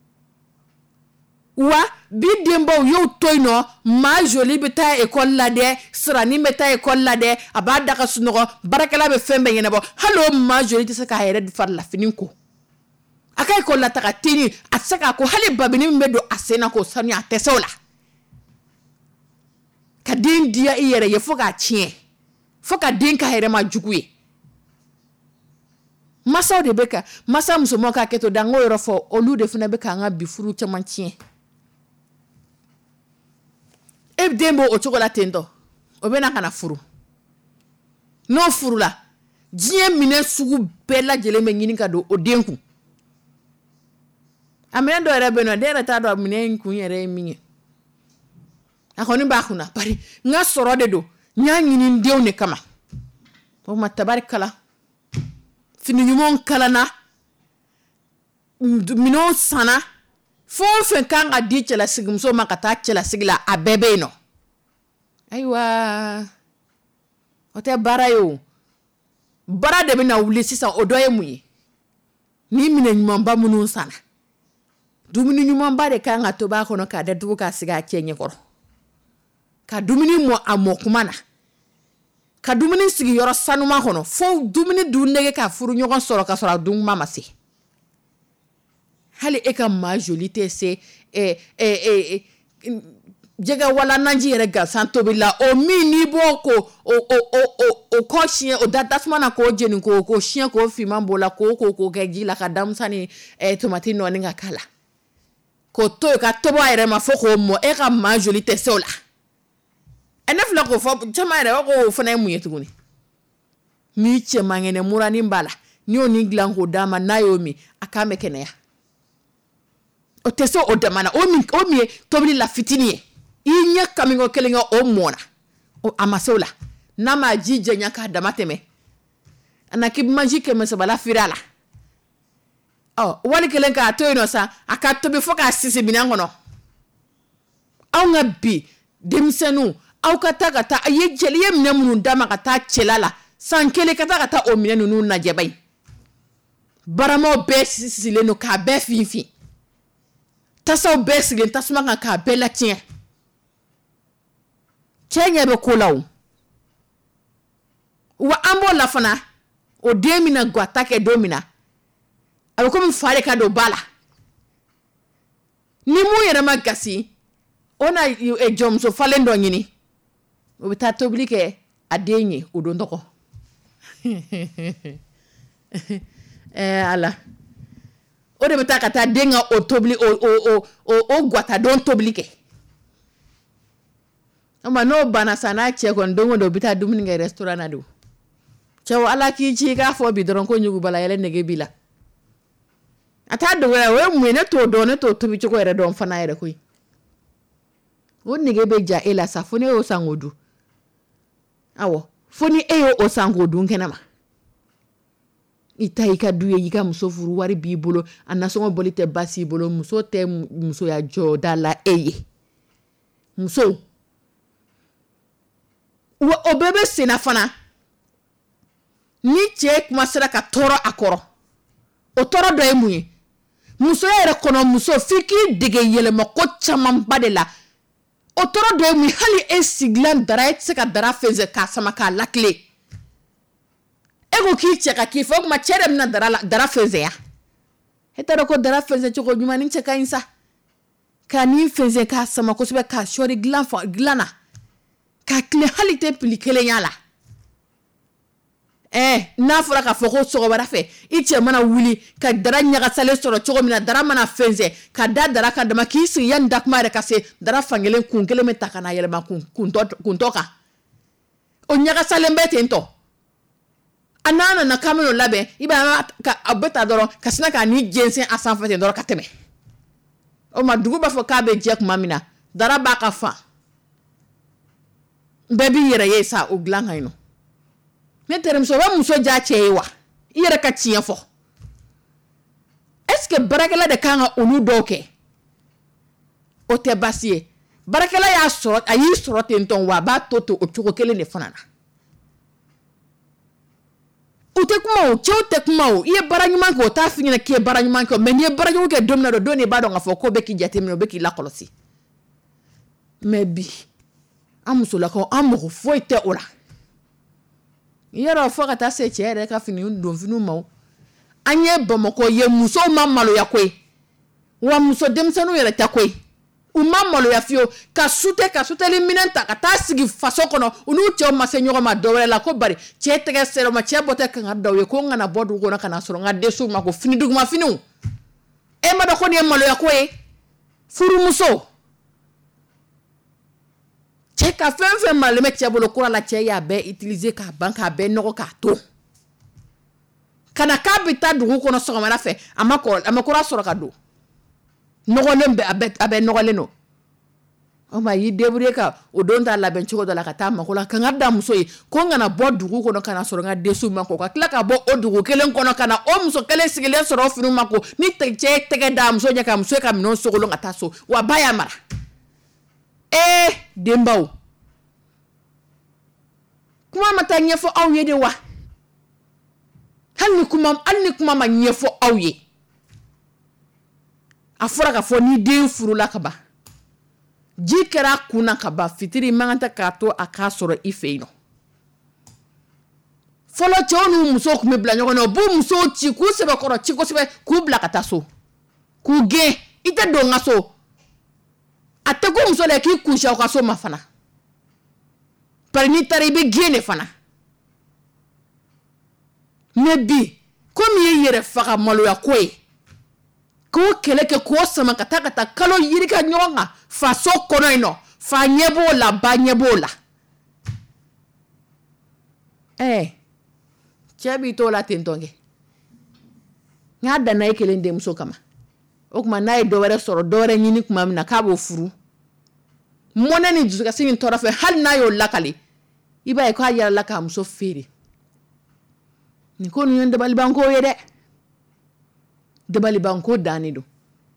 wa bi denbaw y'o to yen nɔ maa joli bɛ taa ekɔli la dɛ sirani bɛ taa ekɔli la dɛ a b'a da ka sunɔgɔ baarakɛla bɛ fɛn bɛɛ ɲɛnabɔ hali o maa joli tɛ se k'a yɛrɛ farilafini ko a ka ekɔli la taga teni a tɛ se k'a ko hali babini min bɛ don a sen na k'o sanuya a tɛ se o la ka den diya i yɛrɛ ye fo k'a tiɲɛ fo ka den ka yɛrɛ ma jugu ye masaw de bɛ ka masa musomanw k'a kɛ to dango yɔrɔ fɔ olu de fana bɛ k'an ka bi furu caman tiɲɛ e den b'o cogo la ten tɔ o bɛ na ka na furu n'o furu la diɲɛ minɛ sugu bɛɛ lajɛlen bɛ ɲini ka don o den kun a minɛ dɔ yɛrɛ bɛ yen nɔ den yɛrɛ t'a dɔn a minɛ in kun yɛrɛ ye min ye a kɔni b'a kunna bari n ka sɔrɔ de don n y'a ɲini n denw de kama o ma tabari kala fini ɲumanw kalana minɛnw sanna fo fɛn kan ka di cɛlasigimuso ma ka taa cɛlasigi la a bɛɛ bɛ yen nɔ ayiwa o tɛ baara ye o baara de bɛ na wuli sisan o dɔ ye mun ye ni minɛ ɲumanba minnu sanna dumuni ɲumanba de kan ka tobi a kɔnɔ k'a datugu k'a sigi a cɛ ɲɛkɔrɔ ka dumuni mɔ a mɔ kuma na ka dumuni sigi yɔrɔ sanuma kɔnɔ fo dumuni dun nege ka furu ɲɔgɔn sɔrɔ ka sɔrɔ a dun kuma ma se hali e ka maa joli tɛ se eh, eh, eh, eh, jɛgɛ wala nanji yɛrɛ gansan tobi la o min n'i b'o ko o o o o o kɔ siɲɛ o da tasuma na k'o jeni k'o k'o siɲɛ k'o finman b'o la k'o k'o k'o kɛ ji la ka damusa ni eh, tomati nɔɔni ka k'a la k'o to yen ka tobi a yɛrɛ ma fo k'o mɔ e ka maa joli tɛ se o la ene fila ko fo chama ere ko fana ye mun ye tuguni ni che mangene murani mbala ni oni glan ko dama nayomi akame kenea o teso o damana o mi o mi tobli la fitini inya kamingo kelinga o mona o amasola nama jije nyaka damateme anaki magique me sabala firala oh wali kelenga to ino sa aka tobi foka sisi binangono aw ngabi demsenu aw kata kata ye jeliye mnemunu dama kata chelala sankele kata kata o minenu nu na jebay baramo be sisile no ka be finfi taso be sile tasuma ka be la tien chenye be kolaw wa ambo la fana o demina gwata ke domina abe ko mi fare ka do bala ni mu yere magasi ona e jom so falendo nyini o bita toblike adenye odondoko eh ala o de bita kata denga o tobli o o o o gwata don toblike ama no bana sana che kon dongo do bita dumni ngai restaurant adu chew ala ki chi ga fo bi doron ko nyugu bala yele nege bila ata do we mu ne to do ne to to bi ko ere don fana ere koy won nege be ja ela sa fone o sangodu awo foni eyo o sangodu nkenama ita ika duye yika muso furu wari bi bolo anasongo bolite basi bolo muso te muso ya joda la eye muso wo obebe sina fana ni che kuma sera ka toro akoro o toro do emuye muso ya kono muso fiki dige yele mako chamam badela o toro do emuye hali e siglan dara et se ka dara feze ka sama ka lakle ego ki che ka ki fo kuma chere mna dara dara feze ya hetero ko dara feze choko nyuma ni che ka insa ka ni feze ka sama ko sebe ka shori glan fa glana ka kle hali te plikele yala eh na fura ka foko sogo bara fe iche mana wuli ka dara nyaga sale soro chogo mina dara mana fenze ka da dara ka dama kisi yan dakmare ka se dara fangelen kunkele meta kana yele ma kun kuntoka o nyaga sale mbete ento anana na kameno labe iba ka abeta doro kasina ka ni jensen asan fete doro kateme o ma dugu ba fo ka be jek mamina dara ba ka fa baby yere yesa o glanga ino meterem so ba muso ja chewa yere ka tiyen fo est-ce que barakela de kanga onu doke o te basie barakela ya so ayi so tenton wa ba toto o chuko kele ne fanana o te kuma o chew te kuma o ye baranyuma ko ta fini na ke baranyuma ko men ye baranyuma ke domna do doni ba do ngafo ko be ki jatemno be ki la kolosi maybe amuso la ko amu fo ite ora yero fo kata se chere ka fini ndo finu maw anye bomoko ye muso mamalo ya kwe wa muso demsanu yere ta kwe u mamalo ya fio ka sute ka sute liminenta ka ta sigi faso kono unu che ma se nyoro ma dowre la ko bari che tege sero ma che bote ka ngado ye ko ngana bodu ko na kana soro ngade su ma ko fini duguma finu e ma do ko ni malo ya kwe furu muso che ka fen fen mal me che bolo kura la che ya be utiliser ka banka be no ka to kana ka bita dugu kono so ma la fe amako amakura soro ka do no lembe abe abe no leno o ma yi debure ka o don ta la ben chiko do la ka ta makola ka ngada muso yi ko ngana bo dugu kono kana soro ngade su mako ka kla ka bo o dugu kelen kono kana o muso kelen sigile soro finu mako ni te che tege da muso nya ka muso ka mino so ko ngata so wa baya mara eh dembaw kuma mata nyefo awye de wa hanni kuma anni kuma ma nyefo awye afura ka fo ni den furu la kaba jikera kuna kaba fitiri manganta ka to aka soro ifeino folo chonu muso ku me bla nyono bu muso chi ku sebe koro chi ko sebe ku bla kata so ku ge ite do ngaso ate ko muso le ki ku sha ka so mafana par ni taribe gene fana nebi komi yere faka malo ya kwe ko keleke ko sama kata kata kalo yiri ka nyonga fa so kono ino fa nyebo la ba nyebo la eh cɛ b'i to la ten tɔnkɛ ŋa danna e kelen denmuso kama o kuma n'a ye dɔ wɛrɛ sɔrɔ dɔ wɛrɛ ɲini kuma min na k'a b'o furu mɔnɛ ni dusukasi min tɔɔrɔ fɛ hali n'a y'o lakale i b'a ye k'a yɛrɛla k'a muso feere nin ko nin ye dabalibanko ye dɛ dabalibanko dannen don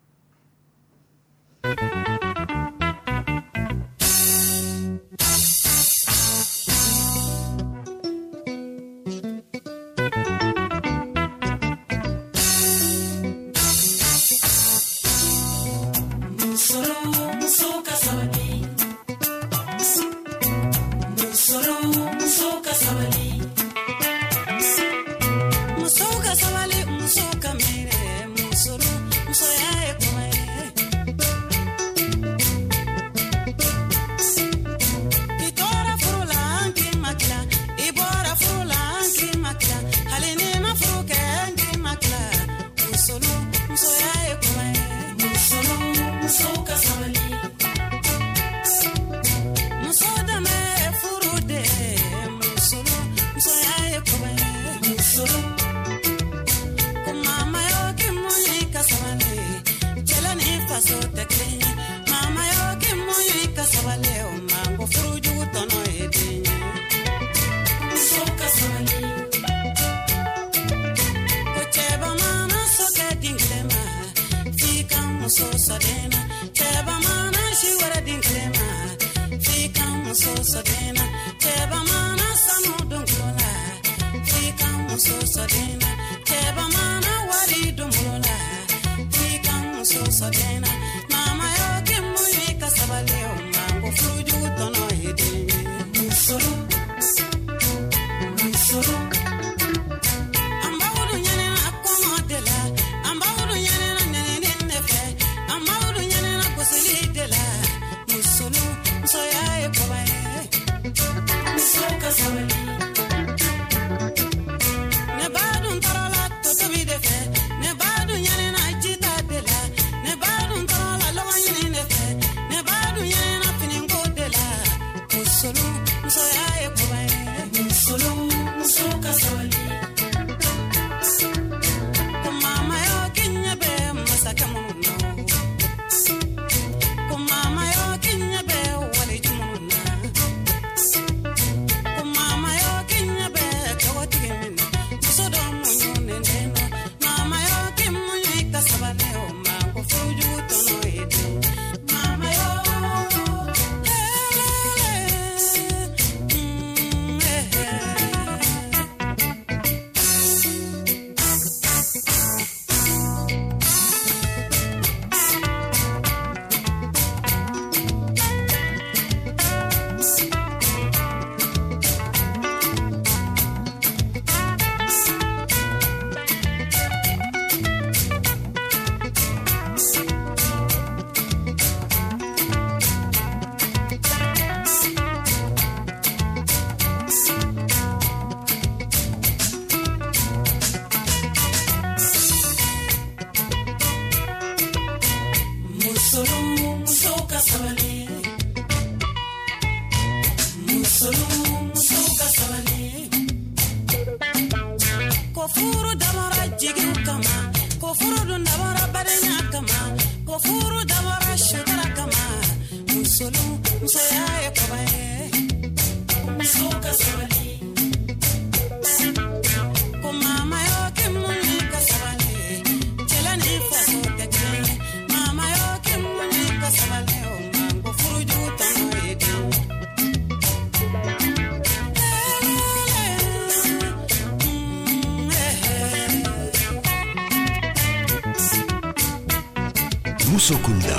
Musokunda.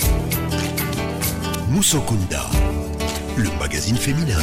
Musokunda, le magazine féminin.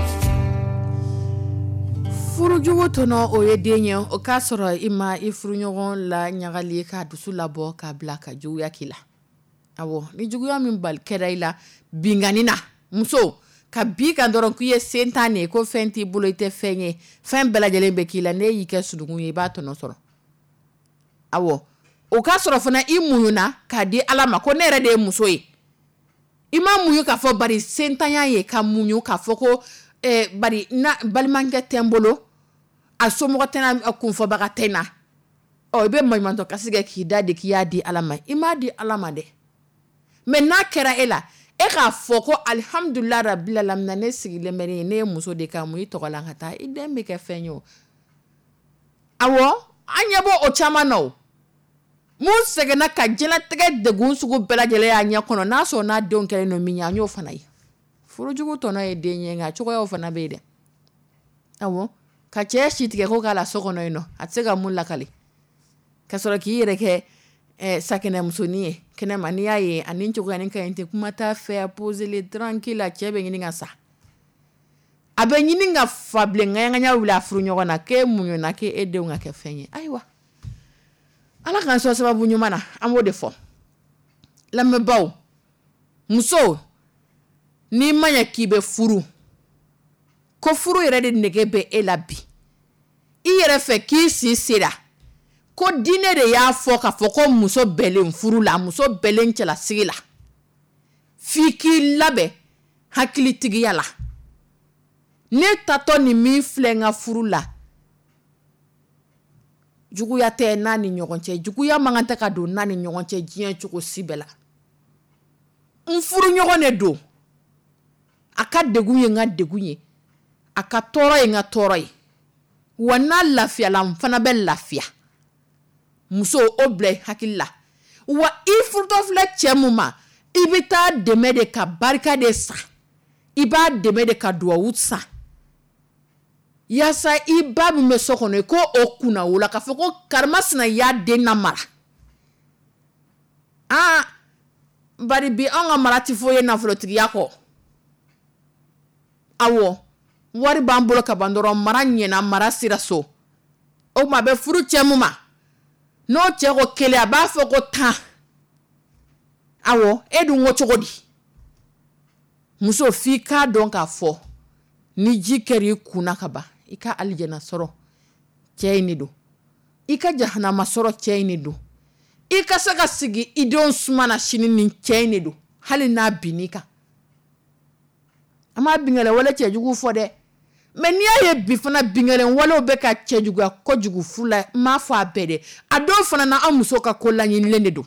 Furujugu tono o ye den ye o k'a sɔrɔ i ma i furuɲɔgɔn la ɲagali k'a dusu labɔ k'a bila ka juguya k'i la awɔ ni juguya min bali kɛra i la bingani na muso ka bi kan dɔrɔn k'i ye sen tan ne ko fɛn t'i bolo i tɛ fɛn ye fɛn bɛɛ lajɛlen bɛ k'i la ne y'i kɛ sudugun ye i b'a tɔnɔ sɔrɔ awɔ o k'a sɔrɔ fana i muɲuna k'a di Ala ma ko ne yɛrɛ de ye muso ye i ma muɲu k'a fɔ bari sentanya ye ka muɲu k'a fɔ ko eh bari na balimanke tembolo a somɔgɔ tɛna a kunfɔbaga tɛna ɔ i bɛ maɲumantɔ kasi kɛ k'i da de k'i y'a di ala ma i m'a di ala ma dɛ mɛ n'a kɛra e la e k'a fɔ ko alihamudulila rabbil alamin ne sigilen bɛ ne ye muso de kan mun i tɔgɔ la ka taa i den bɛ kɛ fɛn ye o awɔ an ɲɛ bɔ o caman na o mun sɛgɛnna ka diɲɛlatigɛ degun sugu bɛɛ lajɛlen y'a ɲɛ kɔnɔ n'a sɔrɔ n'a denw kɛlen don min ye an y'o fana ye furujugu tɔnɔ ye den ye nka cogoyaw fana bɛ yen dɛ awɔ ka cɛ si tigɛ ko k'a la so kɔnɔ yen nɔ a tɛ se ka mun lakali ka sɔrɔ k'i yɛrɛ kɛ eh, sakinɛ musonin ye kɛnɛma n'i y'a ye ani cogoya ni ka ɲi tɛ kuma t'a fɛ a posele tranquille a cɛ bɛ ɲini ka sa a bɛ ɲini ka fabilen ŋaɲaŋaɲa wuli a furu ɲɔgɔn na k'e muɲuna k'e denw ka kɛ fɛn ye ayiwa ala k'an sɔn sababu ɲuman na an b'o de fɔ lamɛnbaaw muso n'i ma ɲɛ k'i bɛ furu ko furu yɛrɛ de nege bɛ e la bi i yɛrɛ fɛ k'i si sera ko diinɛ de y'a fɔ k'a fɔ ko muso bɛlen furu la muso bɛlen cɛlasigi la f'i k'i labɛn hakilitigiya la ne tatɔ ni min filɛ n ka furu la juguya tɛ n'a ni ɲɔgɔn cɛ juguya man kan tɛ ka don n'a ni ɲɔgɔn cɛ diɲɛ cogo si bɛɛ la n furu ɲɔgɔn de don a ka degun ye n ka degun ye a ka tɔɔrɔ ye n ka tɔɔrɔ ye wa n'a lafiyala n fana bɛ lafiya muso o bila hakili la wa i furutɔ filɛ cɛ mun ma i bɛ taa dɛmɛ de ka barika de san i b'a dɛmɛ de ka duwawu san yaasa i ba min bɛ so kɔnɔ ko o kunna o la k'a fɔ ko karimasina y'a den lamara ah bari bi an ka mara tɛ foyi ye nafolotigiya kɔ awɔ wari b'an bolo ka ban dɔrɔn mara ɲɛna mara sira so o tuma a bɛ furu cɛ mun ma n'o cɛ ko kelen a b'a fɔ ko tan awɔ e dun ko cogo di muso f'i k'a dɔn k'a fɔ ni ji kɛra i kunna ka ban i ka alijana sɔrɔ cɛ in de don i ka jahanama sɔrɔ cɛ in de don i ka se ka sigi i denw sumana sini ni cɛ in de don hali n'a bin'i kan an m'a bingɛlɛn wale cɛjugu fɔ dɛ mɛ n'i y'a ye bi fana bingɛlɛn walew bɛ ka cɛjuguya kojugu furu la n m'a fɔ a bɛɛ dɛ a dɔw fana na an muso ka ko laɲinilen de don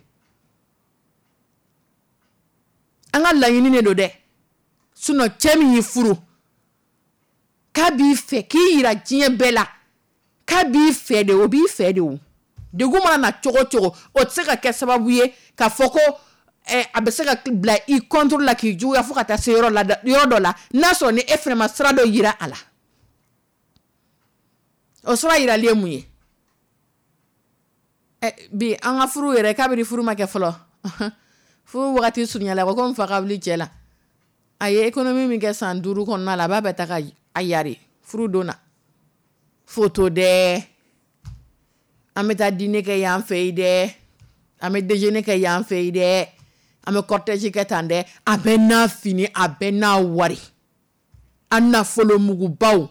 an ka laɲini de don dɛ sinon cɛ min y'i furu k'a b'i fɛ k'i yira diɲɛ bɛɛ la k'a b'i fɛ de o b'i fɛ de o degun mana na cogo cogo o tɛ se ka kɛ sababu ye k'a fɔ ko eh, a bɛ se ka bila i contrôle la k'i juguya fo ka taa se yɔrɔ la yɔrɔ dɔ la n'a sɔrɔ ni e fana ma sira dɔ yira a la o sira yirali ye mun ye eh, bi an ka furu yɛrɛ k'a bɛ ni furu ma kɛ fɔlɔ furu wagati surunyala ko n fa ka wuli cɛ la a ye économie min kɛ san duuru kɔnɔna la a b'a bɛɛ ta ka a yari furu don na photo dɛ an bɛ taa dîner kɛ yan fɛ yen dɛ an bɛ déjeuner kɛ yan fɛ yen dɛ an bɛ cortège kɛ tan dɛ a bɛ n'a fini a bɛ n'a wari a nafolo mugubaw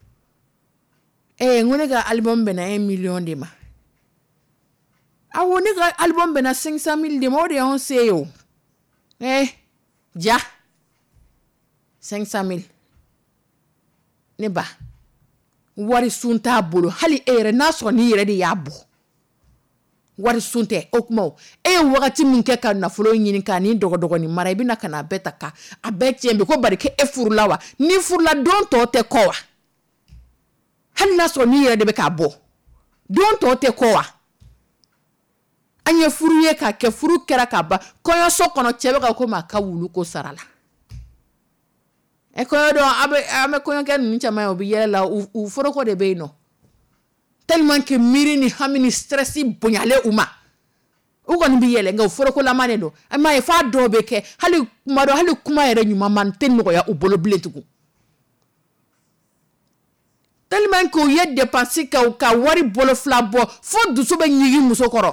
eh n ko ne ka album bɛnna un million de ma awɔ ne ka album bɛnna cinq cent mille de ma o de y'anw se ye o eh ja cinq cent mille ne ba wari sun t'a bolo hali e yɛrɛ n'a sɔrɔ n'i yɛrɛ de y'a bɔ wari sun tɛ o kuma o e ye wagati min kɛ ka nafolo ɲini k'a ni dɔgɔdɔgɔnin mara i bɛna ka na a bɛɛ ta ka a bɛɛ tiɲɛ bi ko bari k'e furula wa ni furula don tɔ tɛ kɔ wa hali n'a sɔrɔ n'i yɛrɛ de bɛ k'a bɔ don tɔ tɛ kɔ wa an ye furu ye k'a kɛ furu kɛra k'a ban kɔɲɔso kɔnɔ cɛ bɛ ka ko maa ka wulu ko sara la e kɔɲɔ dɔn a bɛ an bɛ kɔɲɔkɛ ninnu caman ye o bɛ yɛlɛ la u u foroko de bɛ yen nɔ tellement que miiri ni hami ni stress bonyalen u ma u kɔni bɛ yɛlɛ nka u forokolama de don a m'a ye f'a dɔw bɛ kɛ hali kuma dɔ hali kuma yɛrɛ ɲuman man tɛ nɔgɔya u bolo bilen tugun tellement que u ye dépense kɛ u ka wari bolo fila bɔ fo dusu bɛ ɲigi muso kɔrɔ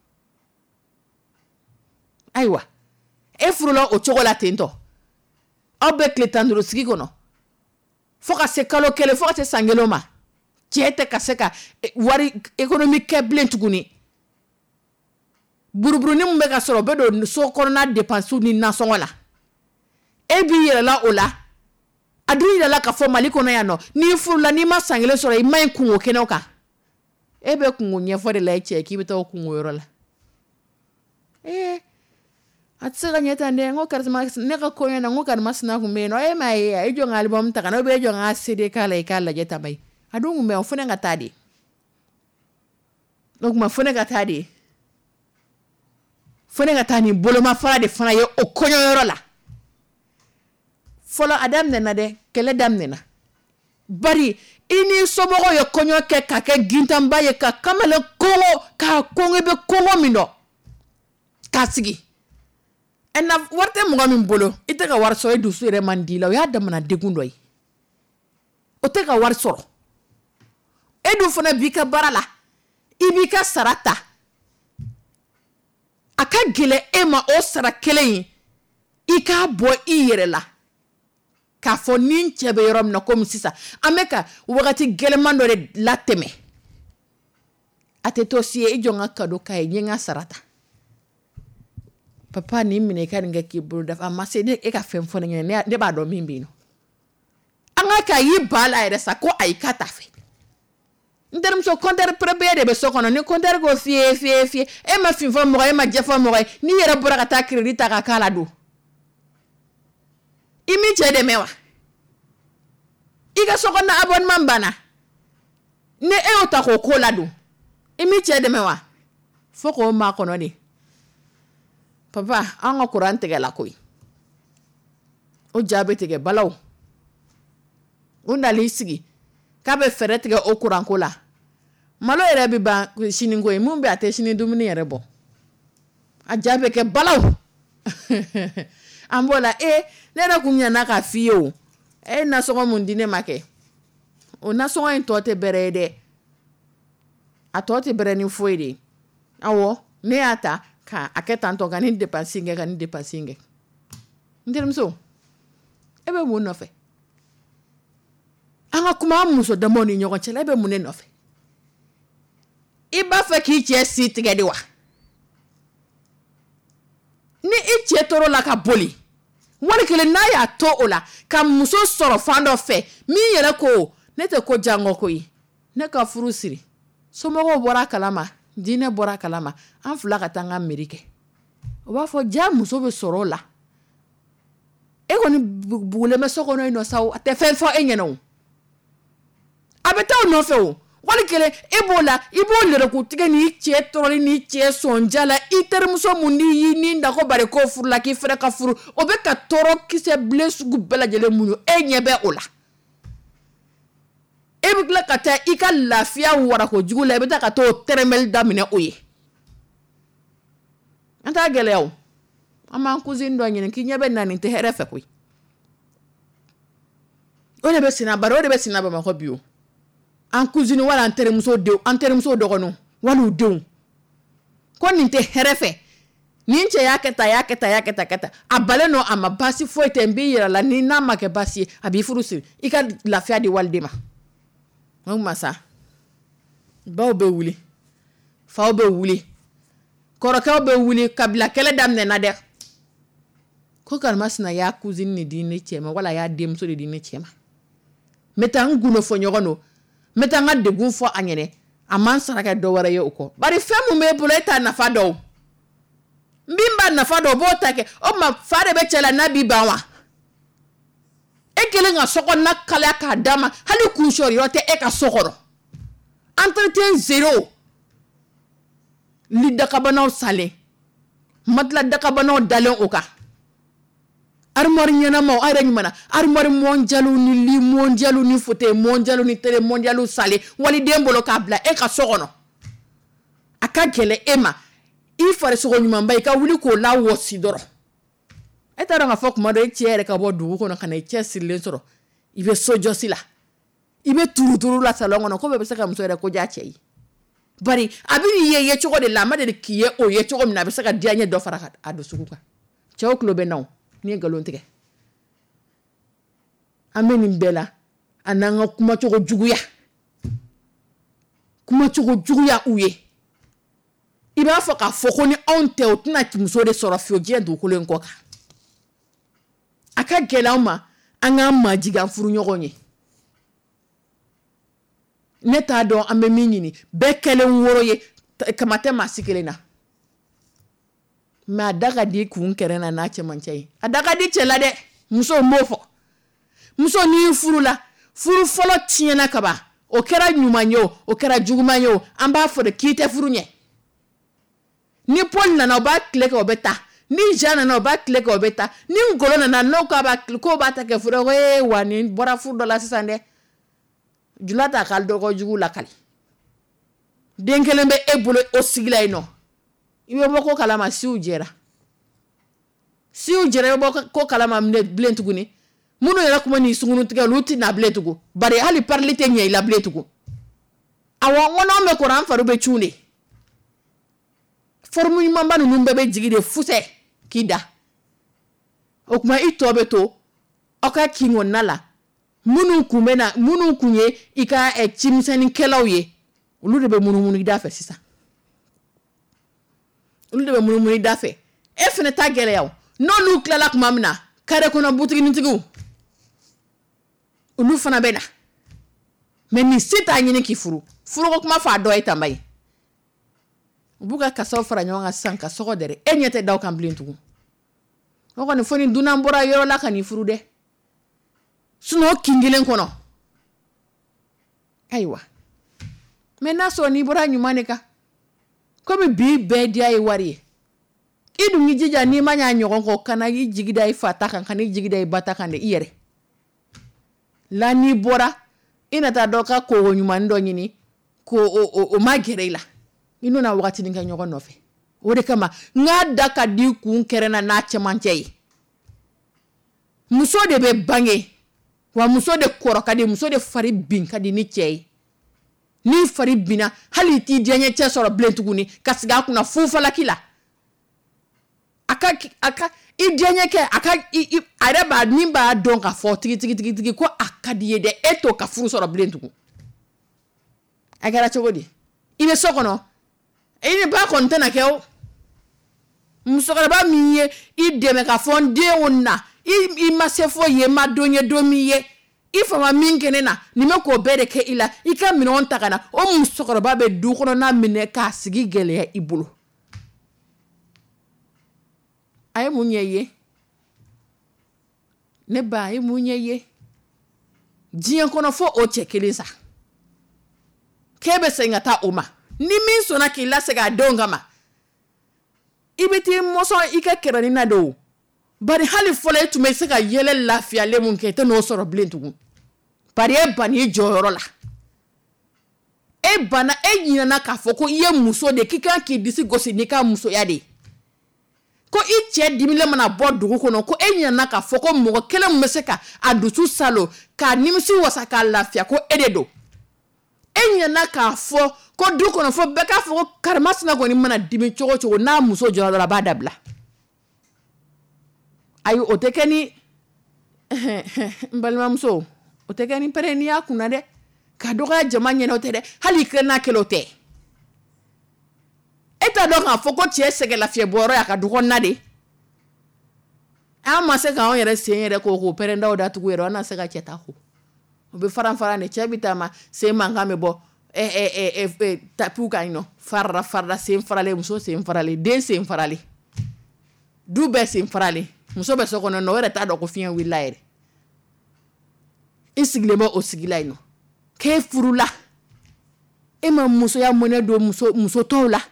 ayiwa e furula o cogo la ten tɔ aw bɛ tile tan duuru sigi kɔnɔ fo ka se kalo kelen fo ka se san kelen ma cɛ tɛ ka se ka wari économie kɛ bilen tuguni buruburuni min bɛ ka sɔrɔ o bɛ don so kɔnɔna dépenses ni nasɔngɔ la e b'i yɛrɛla o la a dun yira la ka fɔ Mali kɔnɔ yan nɔ ni furula ni ma san kelen sɔrɔ i ma ɲi kungo kɛnɛw kan e bɛ kungo ɲɛfɔ de la i cɛ k'i bɛ taa o kungo yɔrɔ la eh a tɛ se ka ɲɛ tan dɛ n ko karisma ne ka kɔɲɔ na n ko karimasina kun bɛ yen nɔ e m'a ye e jɔ n ka album ta ka na e bɛ e jɔ n ka C D k'a la i k'a lajɛ tan bayi a dun kun bɛ yen fo ne ka taa de o kuma fo ne ka taa de fo ne ka taa ni bolomafara de fana ye o kɔɲɔyɔrɔ la fɔlɔ a daminɛna dɛ kɛlɛ daminɛna bari i ni somɔgɔw ye kɔɲɔ kɛ ka kɛ gintanba ye ka kamalen kɔngɔ ka kɔngɔ i bɛ kɔngɔ min dɔ k'a sigi ɛna wari tɛ mɔgɔ min bolo i tɛ ka wari sɔrɔ i dusu yɛrɛ man di la o y'a damana degun dɔ ye o tɛ ka wari sɔrɔ e dun fana b'i ka baara la i b'i ka sara ta a ka gɛlɛn e ma o sara kelen in i k'a bɔ i yɛrɛ la k'a fɔ ni n cɛ bɛ yɔrɔ min na komi sisan an bɛ ka wagati gɛlɛman dɔ de latɛmɛ a tɛ to si ye i jɔ n ka kado k'a ye n ye n ka sara ta papa ni minɛ i ka nin kɛ k'i bolo dafa a ma se ne e ka fɛn fɔ ne ɲɛna ne b'a dɔn min bɛ yen nɔ an ka k'a y'i ba la yɛrɛ sa ko ayi k'a ta fɛ n terimuso kɔntɛri pɛrɛbɛɛ de bɛ so kɔnɔ ni kɔntɛri ko fiye fiye fiye e ma fin fɔ mɔgɔ ye e ma jɛ fɔ mɔgɔ ye n'i yɛrɛ bɔra ka taa crédit ta ka k'a la don i min cɛ dɛmɛ wa i ka so kɔnɔ abonnement banna ni e y'o ta k'o ko la don i min cɛ dɛmɛ wa fo k'o maa kɔnɔ de papa an ka kuran tigɛ la koyi o ja bɛ tigɛ balaw o nali sigi k'a bɛ fɛɛrɛ tigɛ o kuran ko la malo yɛrɛ bɛ ban sini ko ye mun bɛ a tɛ sini dumuni yɛrɛ bɔ a ja bɛ kɛ balaw an b'o la e ne yɛrɛ kun ɲana k'a f'i ye o e nasɔngɔ mun di ne ma kɛ o nasɔngɔ in tɔ tɛ bɛrɛ ye dɛ a tɔ tɛ bɛrɛ ni foyi de ye awɔ ne y'a ta ka a kɛ tantɔ ka ni dépense kɛ ka ni dépense kɛ n terimuso e bɛ mun nɔfɛ an ka kuma an muso damaw ni ɲɔgɔn cɛ la e bɛ mun de nɔfɛ i b'a fɛ k'i cɛ si tigɛ de wa ni i cɛ tɔɔrɔ la ka boli wali kelen n'a y'a to o la ka muso sɔrɔ fan dɔ fɛ min yɛrɛ ko ne tɛ ko jango ko ye ne ka furu siri somɔgɔw bɔra kalama diinɛ bɔra kalama an fila ka taa an ka meri kɛ o b'a fɔ ja muso bɛ sɔrɔ o la e kɔni bugulen bɛ so kɔnɔ yen nɔ sa a tɛ fɛn fɔ e ɲɛna o a bɛ taa o nɔfɛ o wali kelen e b'o la i b'o lɛrɛku tigɛ ni cɛ tɔɔrɔli ni cɛ sɔnja la i terimuso mun ni y'i ni da ko bari ko furu la k'i fɛrɛ ka furu o bɛ ka tɔɔrɔ kisɛ bilen sugu bɛɛ lajɛlen muɲu e ɲɛ bɛ o la e bɛ tila ka taa i ka lafiya warako jugu la i bɛ taa ka taa o tɛrɛmɛli daminɛ o ye an t'a gɛlɛya o an b'an cousine dɔ ɲini k'i ɲɛ bɛ na nin tɛ hɛrɛ fɛ koyi o de bɛ sina bari o de bɛ sina Bamakɔ bi o an cousine wala an terimuso denw an terimuso dɔgɔninw wala u denw ko nin tɛ hɛrɛ fɛ nin cɛ y'a kɛ tan y'a kɛ tan y'a kɛ tan kɛ tan a balen no a ma baasi foyi tɛ n b'i yɛrɛ la ni n'a ma kɛ baasi ye a b'i furu siri i ka lafiya di waliden ma o kuma sa baw bɛ wuli faw bɛ wuli kɔrɔkɛw bɛ wuli kabila kɛlɛ daminɛna dɛ ko karimasina y'a cousine de di ne cɛ ma wala y'a denmuso de di ne cɛ ma n bɛ taa n gundo fɔ ɲɔgɔn don n bɛ taa n ka degun fɔ a ɲɛnɛ a man saraka dɔ wɛrɛ ye o kɔ bari fɛn mun b'e bolo e t'a nafa dɔn n bin b'a nafa dɔn o b'o ta kɛ o ma fa de bɛ cɛ la n'a b'i ban wa e kelen ka so kɔnɔna kalaya k'a d'a ma hali kunsɔrɔ yɔrɔ tɛ e ka so kɔnɔ entretien zéro li dakabanaw salen matla dakabanaw dalen o kan armoire ɲɛnamaw a yɛrɛ ɲuman armoire mondialu ni li mondialu ni fauteuil mondialu ni télé mondialu salen waliden bolo k'a bila e ka so kɔnɔ a ka gɛlɛn e ma i farisogo ɲumanba i ka wuli k'o la wɔsi dɔrɔn e t'a dɔn k'a fɔ kuma dɔ e cɛ yɛrɛ ka bɔ dugu kɔnɔ ka na i cɛ sirilen sɔrɔ i bɛ sojɔsi la i bɛ turuturu la salon kɔnɔ ko bɛɛ bɛ se ka muso yɛrɛ ko diya cɛ ye bari a bɛ n'i ye ye cogo de la a ma deli k'i ye o ye cogo min na a bɛ se ka diya ɲɛ dɔ fara a dusukun kan cɛw tulo bɛ na o ni ye nkalon tigɛ an bɛ nin bɛɛ la a n'an ka kumacogo juguya kumacogo juguya u ye i b'a fɔ k'a fɔ ko ni anw tɛ o tɛna muso de sɔrɔ fiyewu diɲɛ dugukolo in kɔ kan a ka gɛlɛn anw ma an ka majigan furu ɲɔgɔn ye ne t'a dɔn an bɛ min ɲini bɛɛ kɛlen woro ye kama tɛ maa si kelen na mais a da ka di kun kɛrɛn na n'a cɛmancɛ ye a da ka di cɛ la dɛ muso m'o fɔ muso ni furu la furu fɔlɔ tiɲɛna ka ban o kɛra ɲuman ye o kɛra juguman ye o an b'a fɔ de k'i tɛ furu ɲɛ ni Paul nana o b'a tile kɛ o bɛ taa ni Jean nana o b'a tile kɛ o bɛ taa ni Ngolo nana n'o k'a b'a ko b'a ta kɛ furu ye wa ni bɔra furu dɔ la sisan dɛ jula ta k'ale dɔgɔ jugu la kali den kelen bɛ e bolo o sigila yen nɔ i bɛ bɔ ko kalama siw jɛra siw jɛra i bɛ bɔ ko kalama bilen tuguni minnu yɛrɛ kuma ni sungunu tigɛ olu tɛ na bilen tugun bari hali parili tɛ ɲɛ i la bilen tugun awɔ ŋɔnɔ bɛ kɔrɔ an fari bɛ cun de forme ɲumanba ninnu bɛɛ bɛ jigi de fusɛ k'i da o kuma i tɔ bɛ to aw ka kiŋɔnna la minnu kun bɛ na minnu kun ye i ka cimisɛnnikɛlaw ye olu de bɛ munumunu i da fɛ sisan olu de bɛ munumunu i da fɛ e fɛnɛ ta gɛlɛya o n'olu tilala kuma min na kare kɔnɔ butiginigiw olu fana bɛ na mais ni si t'a ɲini k'i furu furu ko kuma fɔ a dɔ ye tanba ye u b'u ka kasaw fara ɲɔgɔn kan sisan ka sɔgɔ dɛrɛ e ɲɛ tɛ da o kan bilen tugun o kɔni fɔ ni dunan bɔra yɔrɔ la ka n'i furu dɛ sinon o kin kelen kɔnɔ ayiwa mais n'a sɔrɔ n'i bɔra ɲuman de kan komi bi bɛɛ diya ye wari ye i dun k'i jija n'i ma ɲa ɲɔgɔn kɔ kana i jigi da i fa ta kan kana i jigi da i ba ta kan de i yɛrɛ la n'i bɔra i na taa dɔ ka kogo ɲuman dɔ ɲini ko o o ma gɛrɛ i la i n'o na wagati ni kɛ ɲɔgɔn nɔfɛ o de kama n da ka di kun kɛrɛn na n'a cɛmancɛ ye muso de bɛ bange wa muso de kɔrɔ ka di muso de fari bin ka di ni cɛ ye ni fari bina hali t'i diɲɛ cɛ sɔrɔ bilen tuguni ka sigi a kunna fufalaki la aka aka i diɲɛ kɛ aka i a yɛrɛ b'a min b'a dɔn ka fɔ tigi tigi tigi tigi ko a ka di ye dɛ e to ka furu sɔrɔ bilen tugun a kɛra cogo di i bɛ so kɔnɔ e ni ba kɔni tɛna kɛ o musokɔrɔba min ye i dɛmɛ ka fɔ n denw na i ma se fɔ ye ma don ye don min ye i fama min kɛ ne na nin bɛ k'o bɛɛ de kɛ i la i ka minɛnw ta ka na o musokɔrɔba bɛ du kɔnɔna minɛ k'a sigi gɛlɛya i bolo a ye mun ɲɛ ye ne ba a ye mun ɲɛ ye diɲɛ kɔnɔ fɔ o cɛ kelen sa k'e bɛ segin ka taa o ma ni min sɔnna k'i lasegin a denw kama i bɛ t'i mɔsɔn i ka kɛrɛnin na de o bari hali fɔlɔ e tun bɛ se ka yɛlɛ lafiyalen mun kɛ i tɛ n'o sɔrɔ bilen tugun bari e banna i jɔyɔrɔ la e banna e ɲinɛna k'a fɔ ko i ye muso de k'i kan k'i disi gosi n'i ka musoya de ko i cɛ dimilen mana bɔ dugu kɔnɔ ko e ɲinɛna k'a fɔ ko mɔgɔ kelen min bɛ se ka a dusu salo k'a nimisi wasa k'a lafiya ko e de don e ɲinɛna k'a fɔ ko du kɔnɔ fɔ bɛɛ k'a fɔ ko karimasina kɔni mana dimi cogo o cogo n'a muso jɔra dɔrɔn a b'a dabila ayi o tɛ kɛ ni n balimamuso o tɛ kɛ ni pɛrɛ n'i y'a kunna dɛ ka dɔgɔya jama ɲɛna o tɛ dɛ hali i kɛnɛ kelen o tɛ e t'a dɔn k'a fɔ ko cɛ sɛgɛn lafiya bɔyɔrɔ y'a ka du kɔnɔna de an ma se k'anw yɛrɛ sen yɛrɛ ko k'o pɛrɛndaw datugu yɛrɛ an na se ka cɛ ta ko o bɛ faran faran de cɛ bɛ taama sen mankan bɛ bɔ ɛ ɛ ɛ tapiw kan yen nɔ farada farada sen faralen muso sen faralen den sen faralen du bɛɛ sen faralen muso bɛ so kɔnɔ nɔ o yɛrɛ t'a dɔn ko fiɲɛ wulila yɛrɛ i sigilen bɛ o sigi la yen nɔ k'e furula e ma musoya mɔnɛ don muso muso tɔw la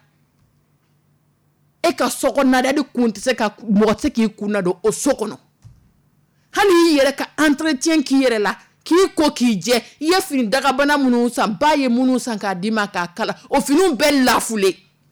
e ka so kɔnɔna de kun tɛ se ka mɔgɔ tɛ se k'i kunna don o so kɔnɔ hali i yɛrɛ ka entretien k'i yɛrɛ la k'i ko k'i jɛ i ye fini dagabana minnu san ba ye minnu san k'a d'i ma k'a kala o finiw bɛɛ lafule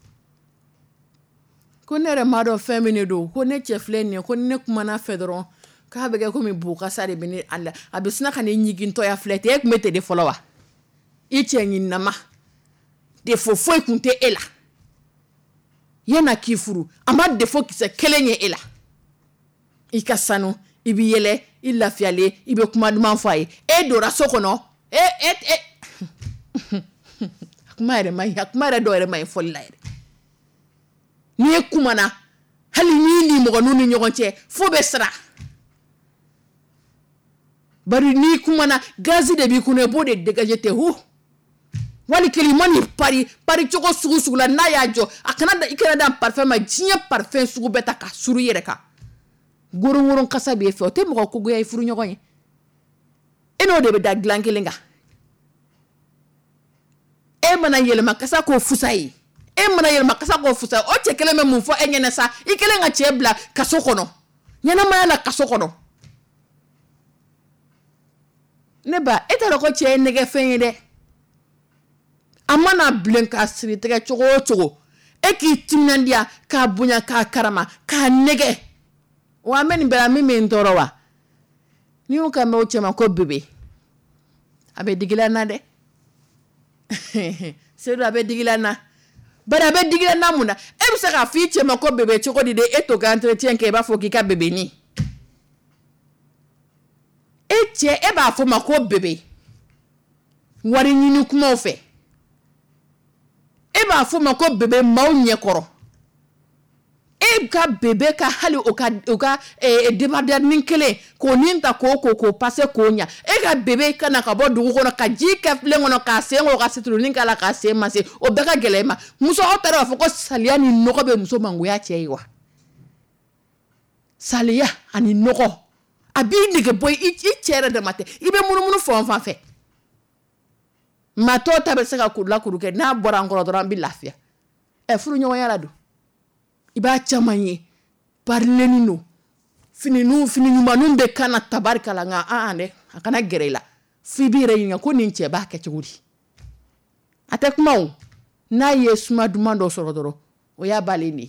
ko ne yɛrɛ m'a dɔn fɛn min de don ko ne cɛ filɛ nin ye ko ni ne kumana fɛ dɔrɔn k'a bɛ kɛ komi bukasa de bɛ ne a la a bɛ sina ka ne ɲigintɔya filɛ ten e tun bɛ ten de fɔlɔ wa i cɛ ɲininama defo foyi tun tɛ e la yana k'i furu a ma defo kisɛ kelen ye e la i ka sanu i bɛ yɛlɛ i lafiyalen i bɛ kuma duman fɔ a ye e dora so kɔnɔ e e e a kuma yɛrɛ ma ɲi a kuma yɛrɛ dɔw yɛrɛ ma ɲi fɔli la yɛrɛ n'i ye kumana hali n'i ni mɔgɔ n'u ni ɲɔgɔn cɛ fo bɛ sira bari ni kuma na gazi de bi kunna bo de dégager te hu wali kelimani pari pari chogo sugu sugu la na ya jo akana da ikana da parfum ma jinya parfum sugu beta ka suru yere ka goro woron kasa be fe o te mo ko goya ifuru nyogo ye eno de be da glankelenga e mana yele makasa ko fusai e mana yele makasa ko fusai o che kele me mun fo enyene sa ikele nga chebla kaso kono nyana ma la kaso kono neba etara ko che nege fenye de amana blenka siri tege chogo chogo eki timnandia ka bunya ka karama ka nege wa meni bela mimi ndoro wa ni uka me oche mako bebe abe digila na de sedo abe digila na bara abe digila na muna e bisa ka fi che mako bebe chogo di de eto ka entretien ke ba fo ki ka bebe ni eche e ba fo mako bebe wari nyinu kuma ofe e ba fo mako bebe maw nyekoro e ka bebe ka hali o ka o ka e debader ninkele ko ninta ko ko ko passer ko nya e ka bebe kana ka bo dugu kono ka ji ka flengono ka sengo ka setulu ninkala ka se mase o be ka gelema muso o tara fo ko salia ni noko be muso mangu ya cheiwa salia ani noko abi ndige boy i chere de mate ibe munu munu fon fan fe mato tabe se ka kudla kuruke na bora ngoro doran bi lafia e furu nyo yala do iba chamanye parleni no fini nu fini nyuma nu be kana tabarka la nga a ane akana gerela fibire yin ko ninche ba ke chuguri atek maw na yesuma dumando sorodoro o ya baleni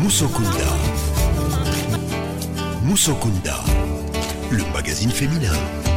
Moussokunda. Moussokunda, le magazine féminin.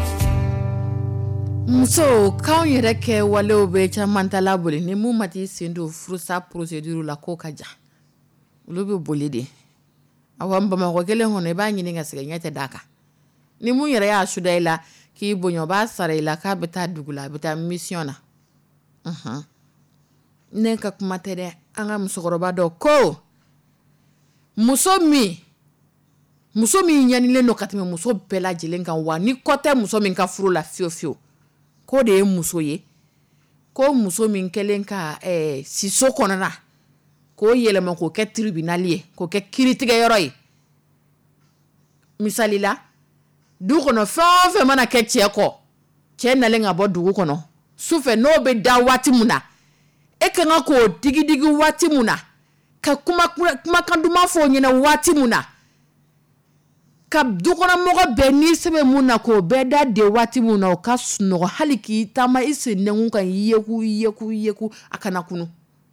Muso kan yɛrɛ kɛ walew bɛ caman ta la boli ni mun ma t'i sen don furusa procédure la ko ka ja olu bɛ boli de awa Bamakɔ kelen kɔnɔ i b'a ɲini ka sɛgɛn ɲɛ tɛ d'a kan ni mun yɛrɛ y'a suda i la k'i bonya b'a sara i la k'a bɛ taa dugu la a bɛ taa mission na unhun ne ka kuma tɛ dɛ an ka musokɔrɔba dɔ ko muso min muso min ɲanilen don ka tɛmɛ muso bɛɛ lajɛlen kan wa ni kɔ tɛ muso min ka furu la fiyewu fiyewu ko de ye muso ye ko muso min kɛlen ka eh, siso kɔnɔna k'o yɛlɛma k'o kɛ tribunal ye k'o kɛ kiiritigɛyɔrɔ ye misali la du kɔnɔ fɛn o fɛn mana kɛ cɛ kɔ cɛ nalen ka bɔ dugu kɔnɔ sufɛ n'o bɛ da waati mun na e kan ka k'o digidigi waati mun na ka kuma kumakan duman fɔ o ɲɛna waati mun na ka dukɔnɔmɔgɔ bɛɛ n'i sɛbɛ mun na k'o bɛɛ da de waati mun na o ka sunɔgɔ hali k'i taama i sen nɛnkun kan yeku yeku yeku a kana kunu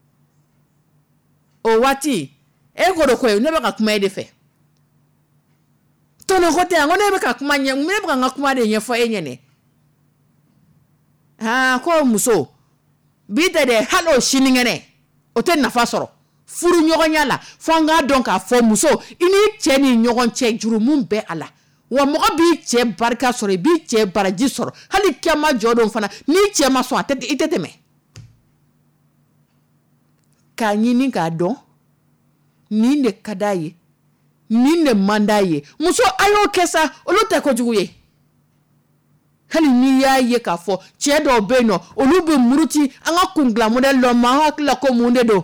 o waati e ko do koyi ne bɛ ka kuma e de fɛ tɔnɔ ko tɛ yan ko ne bɛ ka kuma ɲɛ ne bɛ ka n ka kuma de ɲɛfɔ e ɲɛnɛ haa ko muso bi tɛ dɛ hali o sinikɛnɛ o tɛ nafa sɔrɔ furu ɲɔgɔnya la fo an k'a dɔn k'a fɔ muso i ni cɛ ni ɲɔgɔn cɛ jurumu bɛ a la wa mɔgɔ b'i cɛ barika sɔrɔ i b'i cɛ baraji sɔrɔ hali kɛma jɔ don fana n'i cɛ ma sɔn a tɛ i tɛ tɛmɛ k'a ɲini k'a dɔn nin de ka d'a ye nin de man d'a ye muso a y'o kɛ sa olu tɛ kojugu ye hali n'i y'a ye k'a fɔ cɛ dɔw bɛ yen nɔ olu bɛ muruti an ka kundilan modèle dɔ ma an hakili la ko mun de don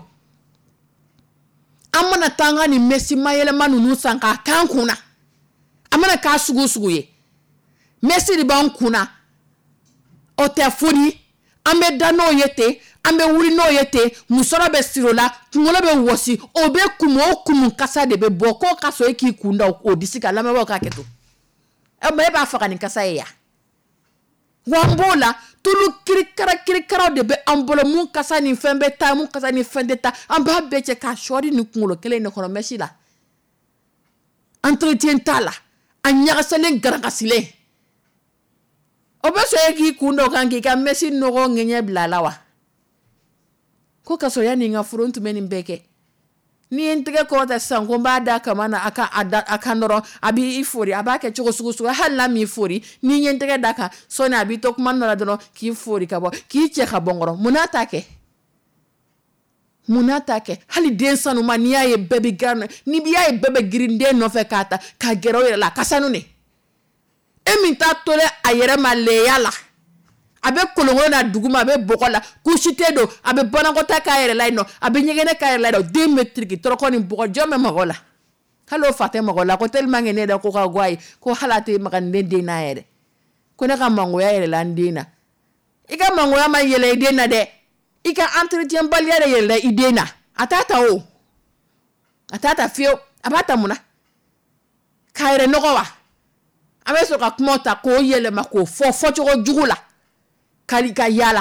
an mana taa an ka nin mesi mayɛlɛma ninnu san k'a k'an kunna an mana k'a sugu sugu ye mesi de b'an kunna o tɛ fodi an bɛ da n'o ye ten an bɛ wuli n'o ye ten musɔrɔ bɛ siri o la kunkolo bɛ wɔsi o bɛ kumu o kumu kasa de bɛ bɔ k'o ka sɔrɔ e k'i kun da o disi kan lamɛnbaaw k'a kɛ to ɛ mais e b'a fɛ ka nin kasa ye yan wa an b'o la tulu kirikara kirikaraw de bɛ an bolo mun kasa ni fɛn bɛ taa mun kasa ni fɛn tɛ taa an b'a bɛɛ cɛ k'a sɔɔri ni kunkolo kelen de kɔnɔ mɛsi la entretien t'a la a ɲagasalen garakasilen o bɛ sɔrɔ e k'i kun da o kan k'i ka mɛsi nɔgɔ ŋɛɲɛ bila a la wa ko ka sɔrɔ yanni n ka furu n tun bɛ nin bɛɛ kɛ ni n tɛgɛ kɔrɔta sisan ko n b'a da kama na a ka a da a kan dɔrɔn a b'i fori a b'a kɛ cogo sugu sugu hali n'a m'i fori ni n ye n tɛgɛ da kan sɔni a b'i to kuma dɔ la dɔrɔn k'i fori ka bɔ k'i cɛ ka bɔ n kɔrɔ mun n'a t'a kɛ mun n'a t'a kɛ hali den sanuma n'i y'a ye bɛɛ bɛ girin n'i y'a ye bɛɛ bɛ girin den nɔfɛ k'a ta k'a gɛrɛ o yɛrɛ la a ka sanu de e min t'a tolen a yɛrɛ ma leya la a bɛ kolonkolon na duguma a bɛ bɔgɔ la kusite don a bɛ banakɔta k'a yɛrɛ la yen nɔ a bɛ ɲɛgɛnɛ k'a yɛrɛ la yen nɔ den bɛ tiriki tɔrɔkɔ ni bɔgɔ jɔn bɛ mɔgɔ la hali o fa tɛ mɔgɔ la ko tellement que ne yɛrɛ ko ka go a ye ko hali a tɛ maga ne den na yɛrɛ ko ne ka mangoya yɛrɛ la n den na i ka mangoya ma yɛlɛ i den na dɛ i ka entretien baliya de yɛlɛ i den na a t'a ta o a t'a ta fiyewu a b'a ta mun na k'a yɛrɛ nɔgɔ wa a bɛ sɔrɔ ka kuma ta k'o yɛlɛma k'o fɔ fɔcogo jugu la kali ka yala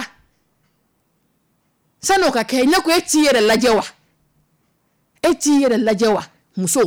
sano ka kɛ ne ko e t'i yɛrɛ lajɛ wa e t'i yɛrɛ lajɛ wa muso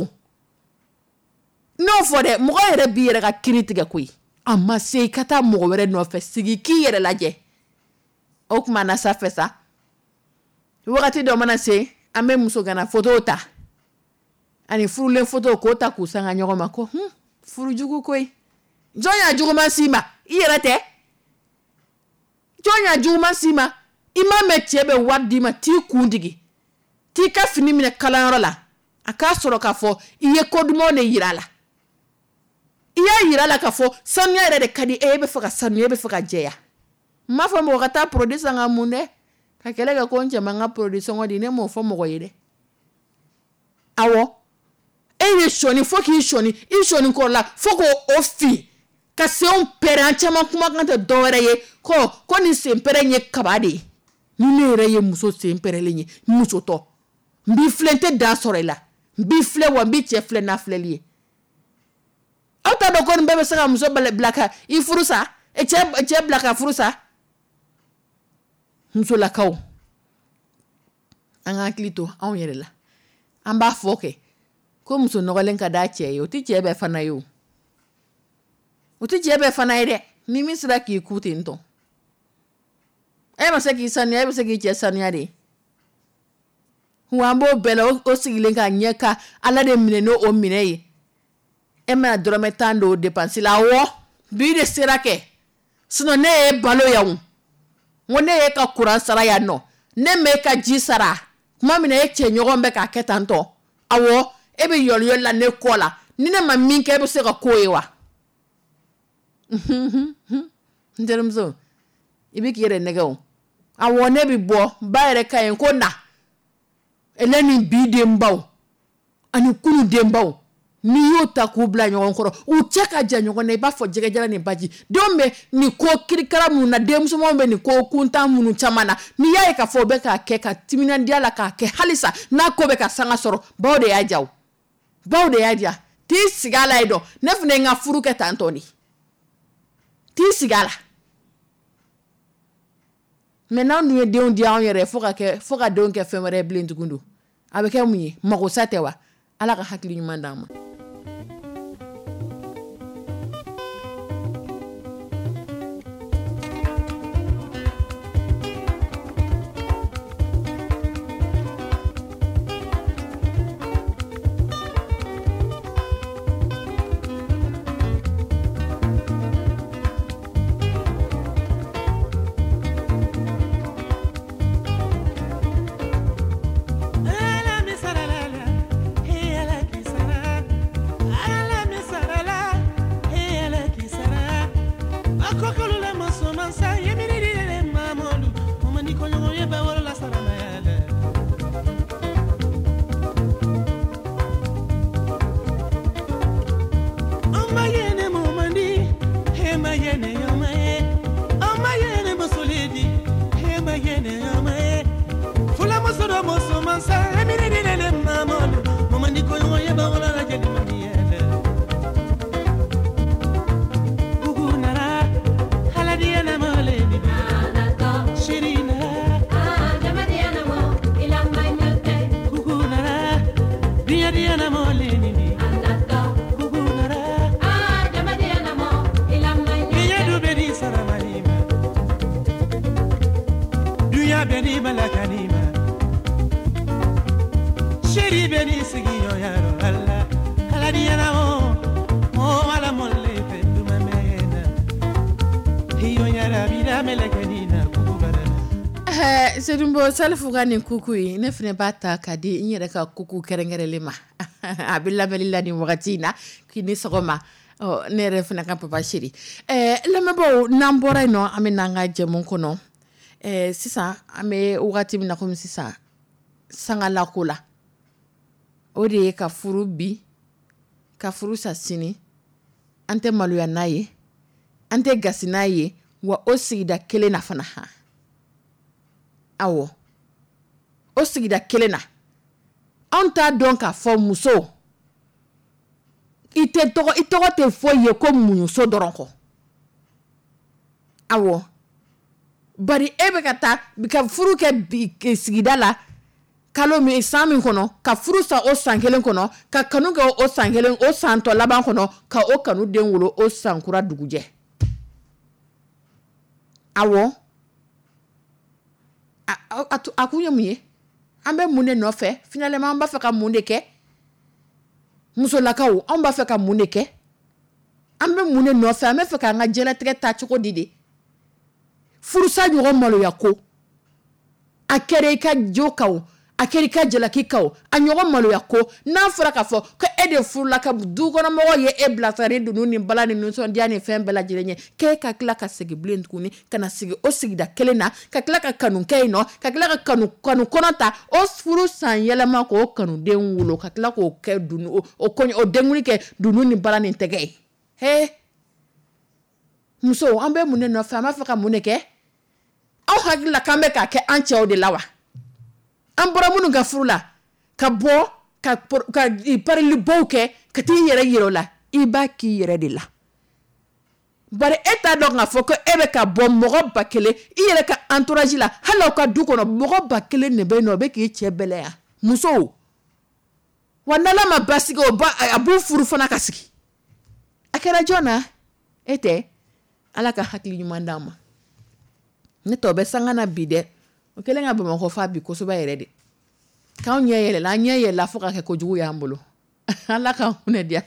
n'o fɔ dɛ mɔgɔ yɛrɛ b'i yɛrɛ ka kiiri tigɛ koyi a ma se i ka taa mɔgɔ wɛrɛ nɔfɛ sigi k'i yɛrɛ lajɛ o kuma na sa fɛ sa wagati dɔ mana se an bɛ muso gana photo ta ani furulen photo k'o ta k'u sanga ɲɔgɔn ma ko hun furu jugu koyi jɔn y'a juguman s'i ma i yɛrɛ tɛ jɔn y'a juguman s'i ma i m'a mɛn cɛ bɛ wari d'i ma t'i kun digi t'i ka fini minɛ kalanyɔrɔ la a k'a sɔrɔ k'a fɔ i ye ko dumanw de yira a la i y'a yira a la k'a fɔ sanuya yɛrɛ de ka di e e bɛ fɛ ka sanuya e bɛ fɛ ka jɛya n m'a fɔ mɔgɔ ka taa produit san ka mun dɛ ka kɛlɛ kɛ ko n cɛ ma n ka produit sɔngɔ di ne m'o fɔ mɔgɔ ye dɛ awɔ e ye sɔni fo k'i sɔni i sɔni kɔrɔ la fo k'o fin ka senw pɛrɛn an caman kumakan tɛ dɔwɛrɛ ye ko ko nin sen pɛrɛn ye kaba de ye ni ne yɛrɛ ye muso sen pɛrɛnlen ye muso tɔ n b'i filɛ n tɛ da sɔrɔ i la n b'i filɛ wa n b'i cɛ filɛ n'a filɛli ye aw t'a dɔn ko nin bɛɛ bɛ se ka muso bila ka i furu sa cɛ cɛ bila ka furu sa musolakaw an ka hakili to anw yɛrɛ la an b'a fɔ kɛ ko muso nɔgɔlen ka da cɛ ye o ti cɛ bɛɛ fana ye o o ti cɛ bɛɛ fana ye dɛ ni min sera k'i ku ten tɔ e ma se k'i sanuya e bɛ se k'i cɛ sanuya de wa an b'o bɛɛ la o sigilen ka ɲɛ ka ala de minɛ n'o o minɛ ye e mana dɔrɔmɛ tan don o dépense la awɔ bi de sera kɛ sinon ne ye balo yan o ne ye ka courant sara yan nɔ ne me ka ji sara kuma min e cɛ ɲɔgɔn bɛ k'a kɛ tan tɔ awɔ e bɛ yɔli yɔli la ne kɔ la ni ne ma min kɛ e bɛ se ka ko ye wa n terimuso i bɛ k'i yɛrɛ nɛgɛ o awɔ ne bɛ bɔ ba yɛrɛ ka yen ko na ele ni bi denbaw ani kunu denbaw ni y'o ta k'u bila ɲɔgɔn kɔrɔ u cɛ ka jan ɲɔgɔn na i b'a fɔ jɛgɛjala ni baji denw bɛ ni ko kirikara minnu na denmusomanw bɛ ni ko kuntan minnu caman na ni y'a ye k'a fɔ o bɛ k'a kɛ ka timinandiya la k'a kɛ halisa n'a ko bɛ ka sanga sɔrɔ baw de y'a ja o baw de y'a ja t'i sigi a la ye dɔn ne fana ye n ka furu kɛ tan tɔ de t'i sigi a la mɛ n'anw dun ye denw di anw yɛrɛ fo ka kɛ fo ka denw kɛ fɛn wɛrɛ bilen tugun don a bɛ kɛ mun ye magosa tɛ wa ala ka hakili ɲuman d'an ma Sedumbo salfu ka nin kuku yi ne fene b'a ta ka di n yɛrɛ ka kuku kɛrɛnkɛrɛnlen ma a bɛ lamɛnni la nin wagati in na k'i ni sɔgɔma ne yɛrɛ fana ka papa chéri ɛɛ lamɛnbaaw n'an bɔra yen nɔ an bɛ n'an ka jɛmu kɔnɔ ɛɛ sisan an bɛ wagati min na komi sisan sangalako la o de ye ka furu bi ka furu sa sini an tɛ maloya n'a ye an tɛ gasi n'a ye wa o sigida kelen na fana ha awɔ o sigida kelen na an t'a dɔn k'a fɔ muso i tɛ tɔgɔ i tɔgɔ tɛ foyi ye ko muɲuso dɔrɔn kɔ awɔ bari e bɛ ka taa ka furu kɛ sigida la kalo min san min kɔnɔ ka furu sa o san kelen kɔnɔ ka kanu kɛ o san kelen o san tɔ laban kɔnɔ ka o kanu den wolo o san kura dugujɛ awɔ a kun ye mun ye an bɛ mun de nɔfɛ finalement an b'a fɛ ka mun de kɛ musolakaw an b'a fɛ ka mun de kɛ an bɛ mun de nɔfɛ an bɛ fɛ k'an ka diɲɛlatigɛ taa cogo di de furusa ɲɔgɔn maloya ko a kɛra i ka jo kan a kɛra i ka jalaki kan a ɲɔgɔn maloya ko n'a fɔra k'a fɔ ko e de furula ka dukɔnɔmɔgɔw ye e bilasirali dunun ni bala ni nisɔndiya ni fɛn bɛɛ lajɛlen ye k'e ka tila ka segin bilen tuguni ka na sigi o sigida kelen na ka tila ka kanu kɛ yen nɔ ka tila ka kanu kanu kɔnɔ ta o furu san yɛlɛma k'o kanuden wolo ka tila k'o kɛ dunu o kɔɲɔ o denkuli kɛ dunun ni bala ni tɛgɛ ye he muso an bɛ mun de nɔfɛ an b'a fɛ ka mun de kɛ aw hakili la k'an bɛ k'a kɛ an cɛw de la wa an bɔra minnu ka furu la ka bɔ ka ka parilibaw kɛ ka t'i yɛrɛ yira o la i b'a k'i yɛrɛ de la bari e t'a dɔn k'a fɔ ko e bɛ ka bɔ mɔgɔ ba kelen i yɛrɛ ka entourage la hali aw ka du kɔnɔ mɔgɔ ba kelen de bɛ yen nɔ o bɛ k'i cɛ bɛlɛya musow wa n'Ala ma basigi o ba a b'u furu fana ka sigi a kɛra jɔnna e tɛ Ala ka hakili ɲuman d'an ma ne tɔ bɛ sanga na bi dɛ o kɛlen ka Bamakɔ fa bi kosɛbɛ yɛrɛ de k'anw ɲɛ yɛlɛla an ɲɛ yɛlɛla fo ka kɛ kojugu y'an bolo Ala k'an hunɛ diya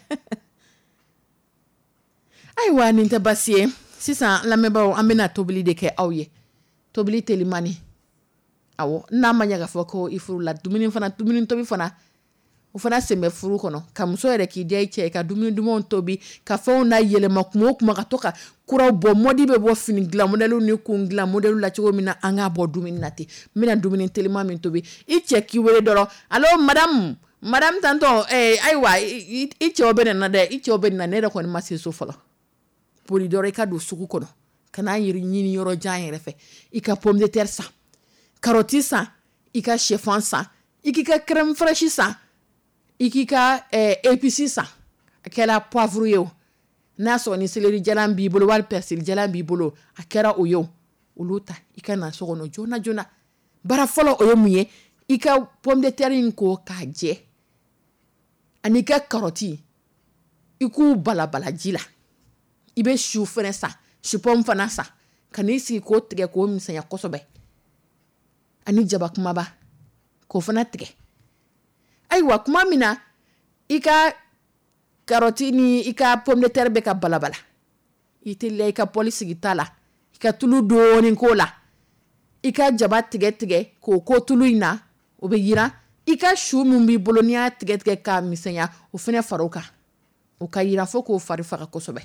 ayiwa nin tɛ basi ye sisan lamɛnbaaw an bɛna tobili de kɛ aw ye tobili telimani awɔ n'a ma ɲɛ k'a fɔ ko i furu la dumuni fana dumuni tobi fana o fana sen bɛ furu kɔnɔ ka muso yɛrɛ k'i diya i cɛ ka dumuni dumanw tobi ka fɛnw na yɛlɛma kuma o kuma ka to ka kuraw bɔ mɔdi bɛ bɔ fini dilan modèle ni kun dilan modèle la cogo min na an k'a bɔ dumuni na ten n bɛna dumuni telima min tobi i cɛ k'i wele dɔrɔn allo madame madame tantɔ eh, ayiwa i cɛw bɛ na dɛ i cɛw bɛ na ne yɛrɛ kɔni ma se so fɔlɔ poli dɔrɔn i ka don sugu kɔnɔ ka n'a yiri ɲini yɔrɔ jan yɛrɛ fɛ i ka pomme de terre san carotte san i ka sɛfan san i k'i ka crème fraîche san i k'i ka eh, épices san a kɛra poivre ye o n'a sɔrɔ ni céleri jalan b'i bolo wali persil jalan b'i bolo a kɛra o ye o olu ta i ka na so kɔnɔ joona joona bara fɔlɔ o ye mun ye i ka pomme de terre in ko k'a jɛ ani i ka carotte i k'u balabala ji la i bɛ su fana san su pomme fana san ka n'i sigi k'o tigɛ k'o misɛnya kosɛbɛ ani jaba kumaba k'o fana tigɛ ayiwa kuma min na i ka carotte ni i ka pomme de terre bɛ ka balabala i teliya i ka pɔli sigi ta la i ka tulu dɔɔni k'o la i ka jaba tigɛ tigɛ k'o ko tulu in na o bɛ yiran i ka su min b'i bolo n'i y'a tigɛ tigɛ k'a misɛnya o fana fara o kan o ka yiran fo k'o fari faga kosɛbɛ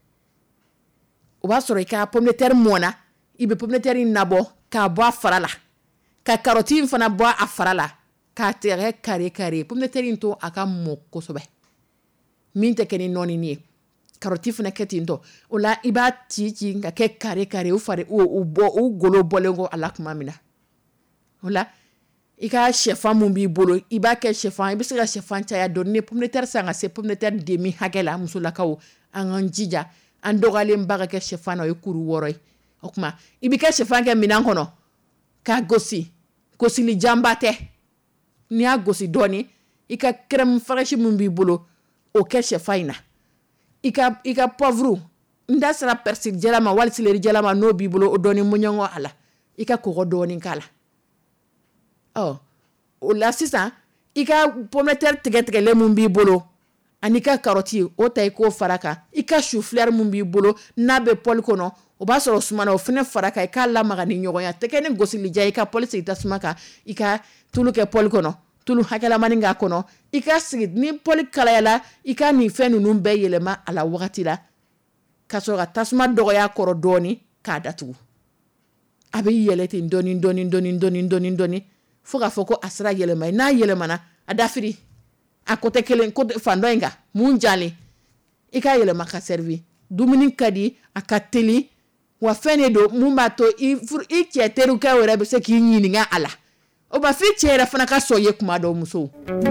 o b'a sɔrɔ i ka pomme de terre mɔna i bɛ pomme de terre in nabɔ k'a bɔ a fara la ka carotte in fana bɔ a fara la k'a tigɛ kare kare pomme de terre in to a ka mɔ kosɛbɛ min tɛ kɛ ni nɔɔni ye carotte fana kɛ ten tɔ o la i b'a ci ci ka kɛ kare kare o fari o o bɔ o golo bɔlen kɔ a la tuma min na o la i ka sɛfan mun b'i bolo i b'a kɛ sɛfan i bɛ se ka sɛfan caya dɔɔni ni pomme de terre san ka se pomme de terre demi hakɛ la musolakaw an k'an jija an dɔgɔyalen ba ka kɛ sɛfan na o ye kuru wɔɔrɔ ye o tuma i bɛ kɛ sɛfan kɛ minɛn kɔnɔ k'a gosi gosili janba tɛ n'i y'a gosi dɔɔni i ka crème fraîche mun b'i bolo o kɛ sɛfan in na i ka i ka poivre n da sera persil jɛla ma wali céleri jɛla ma n'o b'i bolo o dɔɔni muɲɔgɔ a la i ka kɔgɔ dɔɔni k'a la ɔ o la sisan i ka pomme de terre tigɛtigɛlen mun b'i bolo ani ka carotte o ta i k'o fara kan i ka chou fleur mun b'i bolo n'a bɛ pɔli kɔnɔ o b'a sɔrɔ suma na o fana fara kan i k'a lamaga ni ɲɔgɔn ye a tɛ kɛ ni gosili ja i ka pɔli sigi tasuma kan i ka tulu kɛ pɔli kɔnɔ tulu hakɛlamani k'a kɔnɔ i ka sigi ni pɔli kalayala i ka nin fɛn ninnu bɛɛ yɛlɛma a la wagati la ka sɔrɔ ka tasuma dɔgɔya kɔrɔ dɔɔni k'a datugu a bɛ yɛlɛ ten dɔɔni dɔɔni dɔɔni dɔɔni dɔɔni dɔɔni fo k'a fɔ ko a sera yɛlɛma ye n'a yɛlɛmana a dafiri a côté kelen côté fan dɔ in kan mun jalen i ka yɛlɛma ka servi dumuni ka di a ka teli wa fɛn de don mun b'a to i i cɛ terikɛ yɛrɛ bɛ se k'i ɲininka a la o b'a fɔ i cɛ yɛrɛ fana ka sɔn ye kuma dɔw musow.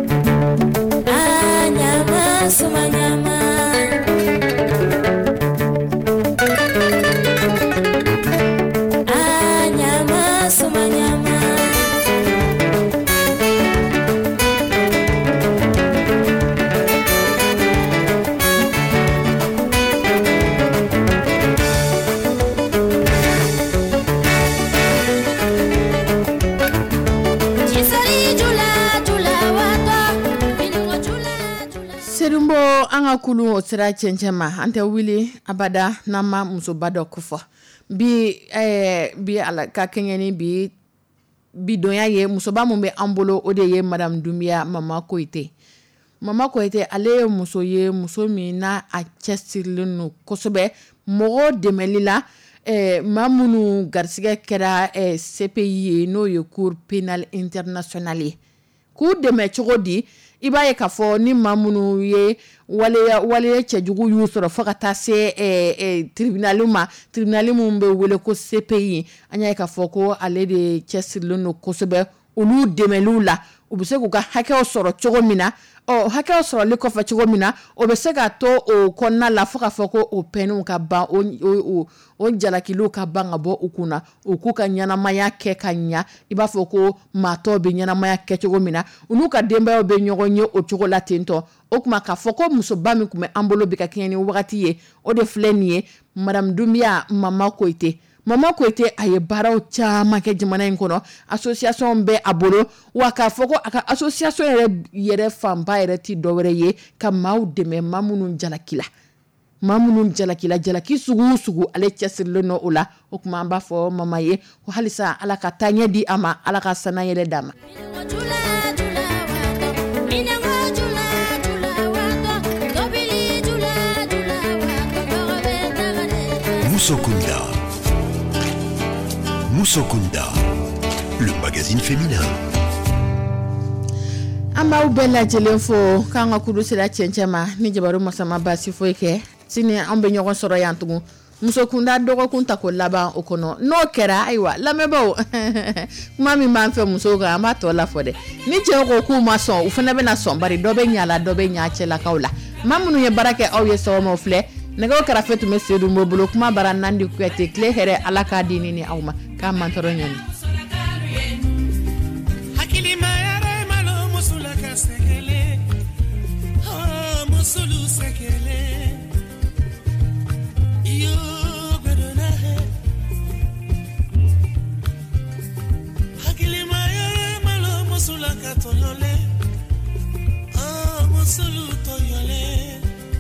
Ah, nyama, suma nyama. Ah, nyama, suma nyama.
Serumbo an ka kulu o sira cɛncɛn ma an tɛ wuli abada n'an ma musoba dɔ kofɔ bi ɛɛ bi ala ka kɛɲɛ ni bi bidonya ye musoba mun bɛ an bolo o de ye madame Dumbiya Mama Koyite Mama Koyite ale ye muso ye muso min n'a a cɛsirilen don kosɛbɛ mɔgɔ dɛmɛli la ɛɛ maa minnu garisigɛ kɛra ɛɛ C P I ye n'o ye Cour pénale internationale ye k'u dɛmɛ cogo di i b'a ye k'a fɔ ni maa minnu ye waleya waleya cɛjugu y'u sɔrɔ fo ka taa se eh, eh, tribunal ma tribunal mun bɛ wele ko C P I an y'a ye k'a fɔ ko ale de cɛsirilen don kosɛbɛ olu demelu la u bɛ se k'u ka hakɛw sɔrɔ cogo min na ɔ hakɛw sɔrɔli kɔfɛ cogo min na o bɛ se ka to o kɔnɔna la fo ka fɔ ko o pɛniw ka ban o o o jalakiliw ka ban ka bɔ u kunna u k'u ka ɲɛnamaya kɛ ka ɲa i b'a fɔ ko maatɔ bɛ ɲɛnamaya kɛ cogo min na u n'u ka denbayaw bɛ ɲɔgɔn ye o cogo la tentɔ o kuma k'a fɔ ko musoba min tun bɛ an bolo bi ka kɛɲɛ ni wagati ye o de filɛ nin ye Madame Doumbia Mama Koyite Mama Koyite a ye baaraw caman kɛ jamana in kɔnɔ association bɛ a bolo wa k'a fɔ ko a ka association yɛrɛ yɛrɛ fanba yɛrɛ ti dɔwɛrɛ ye ka maaw dɛmɛ maa minnu jalakila maa minnu jalakila jalaki sugu sugu ale cɛsirilen nɔ o la o kuma an b'a fɔ mama ye ko halisa ala ka taaɲɛ di a ma ala ka sana yɛrɛ d'a ma
Musokunda. Musokunda, le magazine féminin.
An b'aw bɛɛ lajɛlen fo k'an ka kudu sera cɛncɛn ma ni jabaru masama baasi foyi kɛ sini an bɛ ɲɔgɔn sɔrɔ yan tugun musokunda dɔgɔkun ta ko laban o kɔnɔ n'o kɛra ayiwa lamɛnbaaw kuma min b'an fɛ musow kan an b'a tɔ la fɔ dɛ ni cɛw ko k'u ma sɔn u fana bɛna sɔn bari dɔ bɛ ɲa la dɔ bɛ ɲa cɛlakaw la maa minnu ye baara kɛ aw ye sɔgɔmaw filɛ nɛgɛw kɛrɛfɛ tun bɛ Seydou Mbolo kuma bara Nandi Kuyate tile hɛrɛ ala k'a di ni aw ma k'a mantɔrɔ ɲani
Musulu sekele yo godona he hakili maya malo musula katolole ah musulu toyole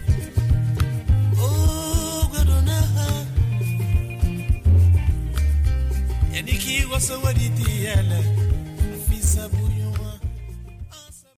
oh godona ha yaniki waso waditi yele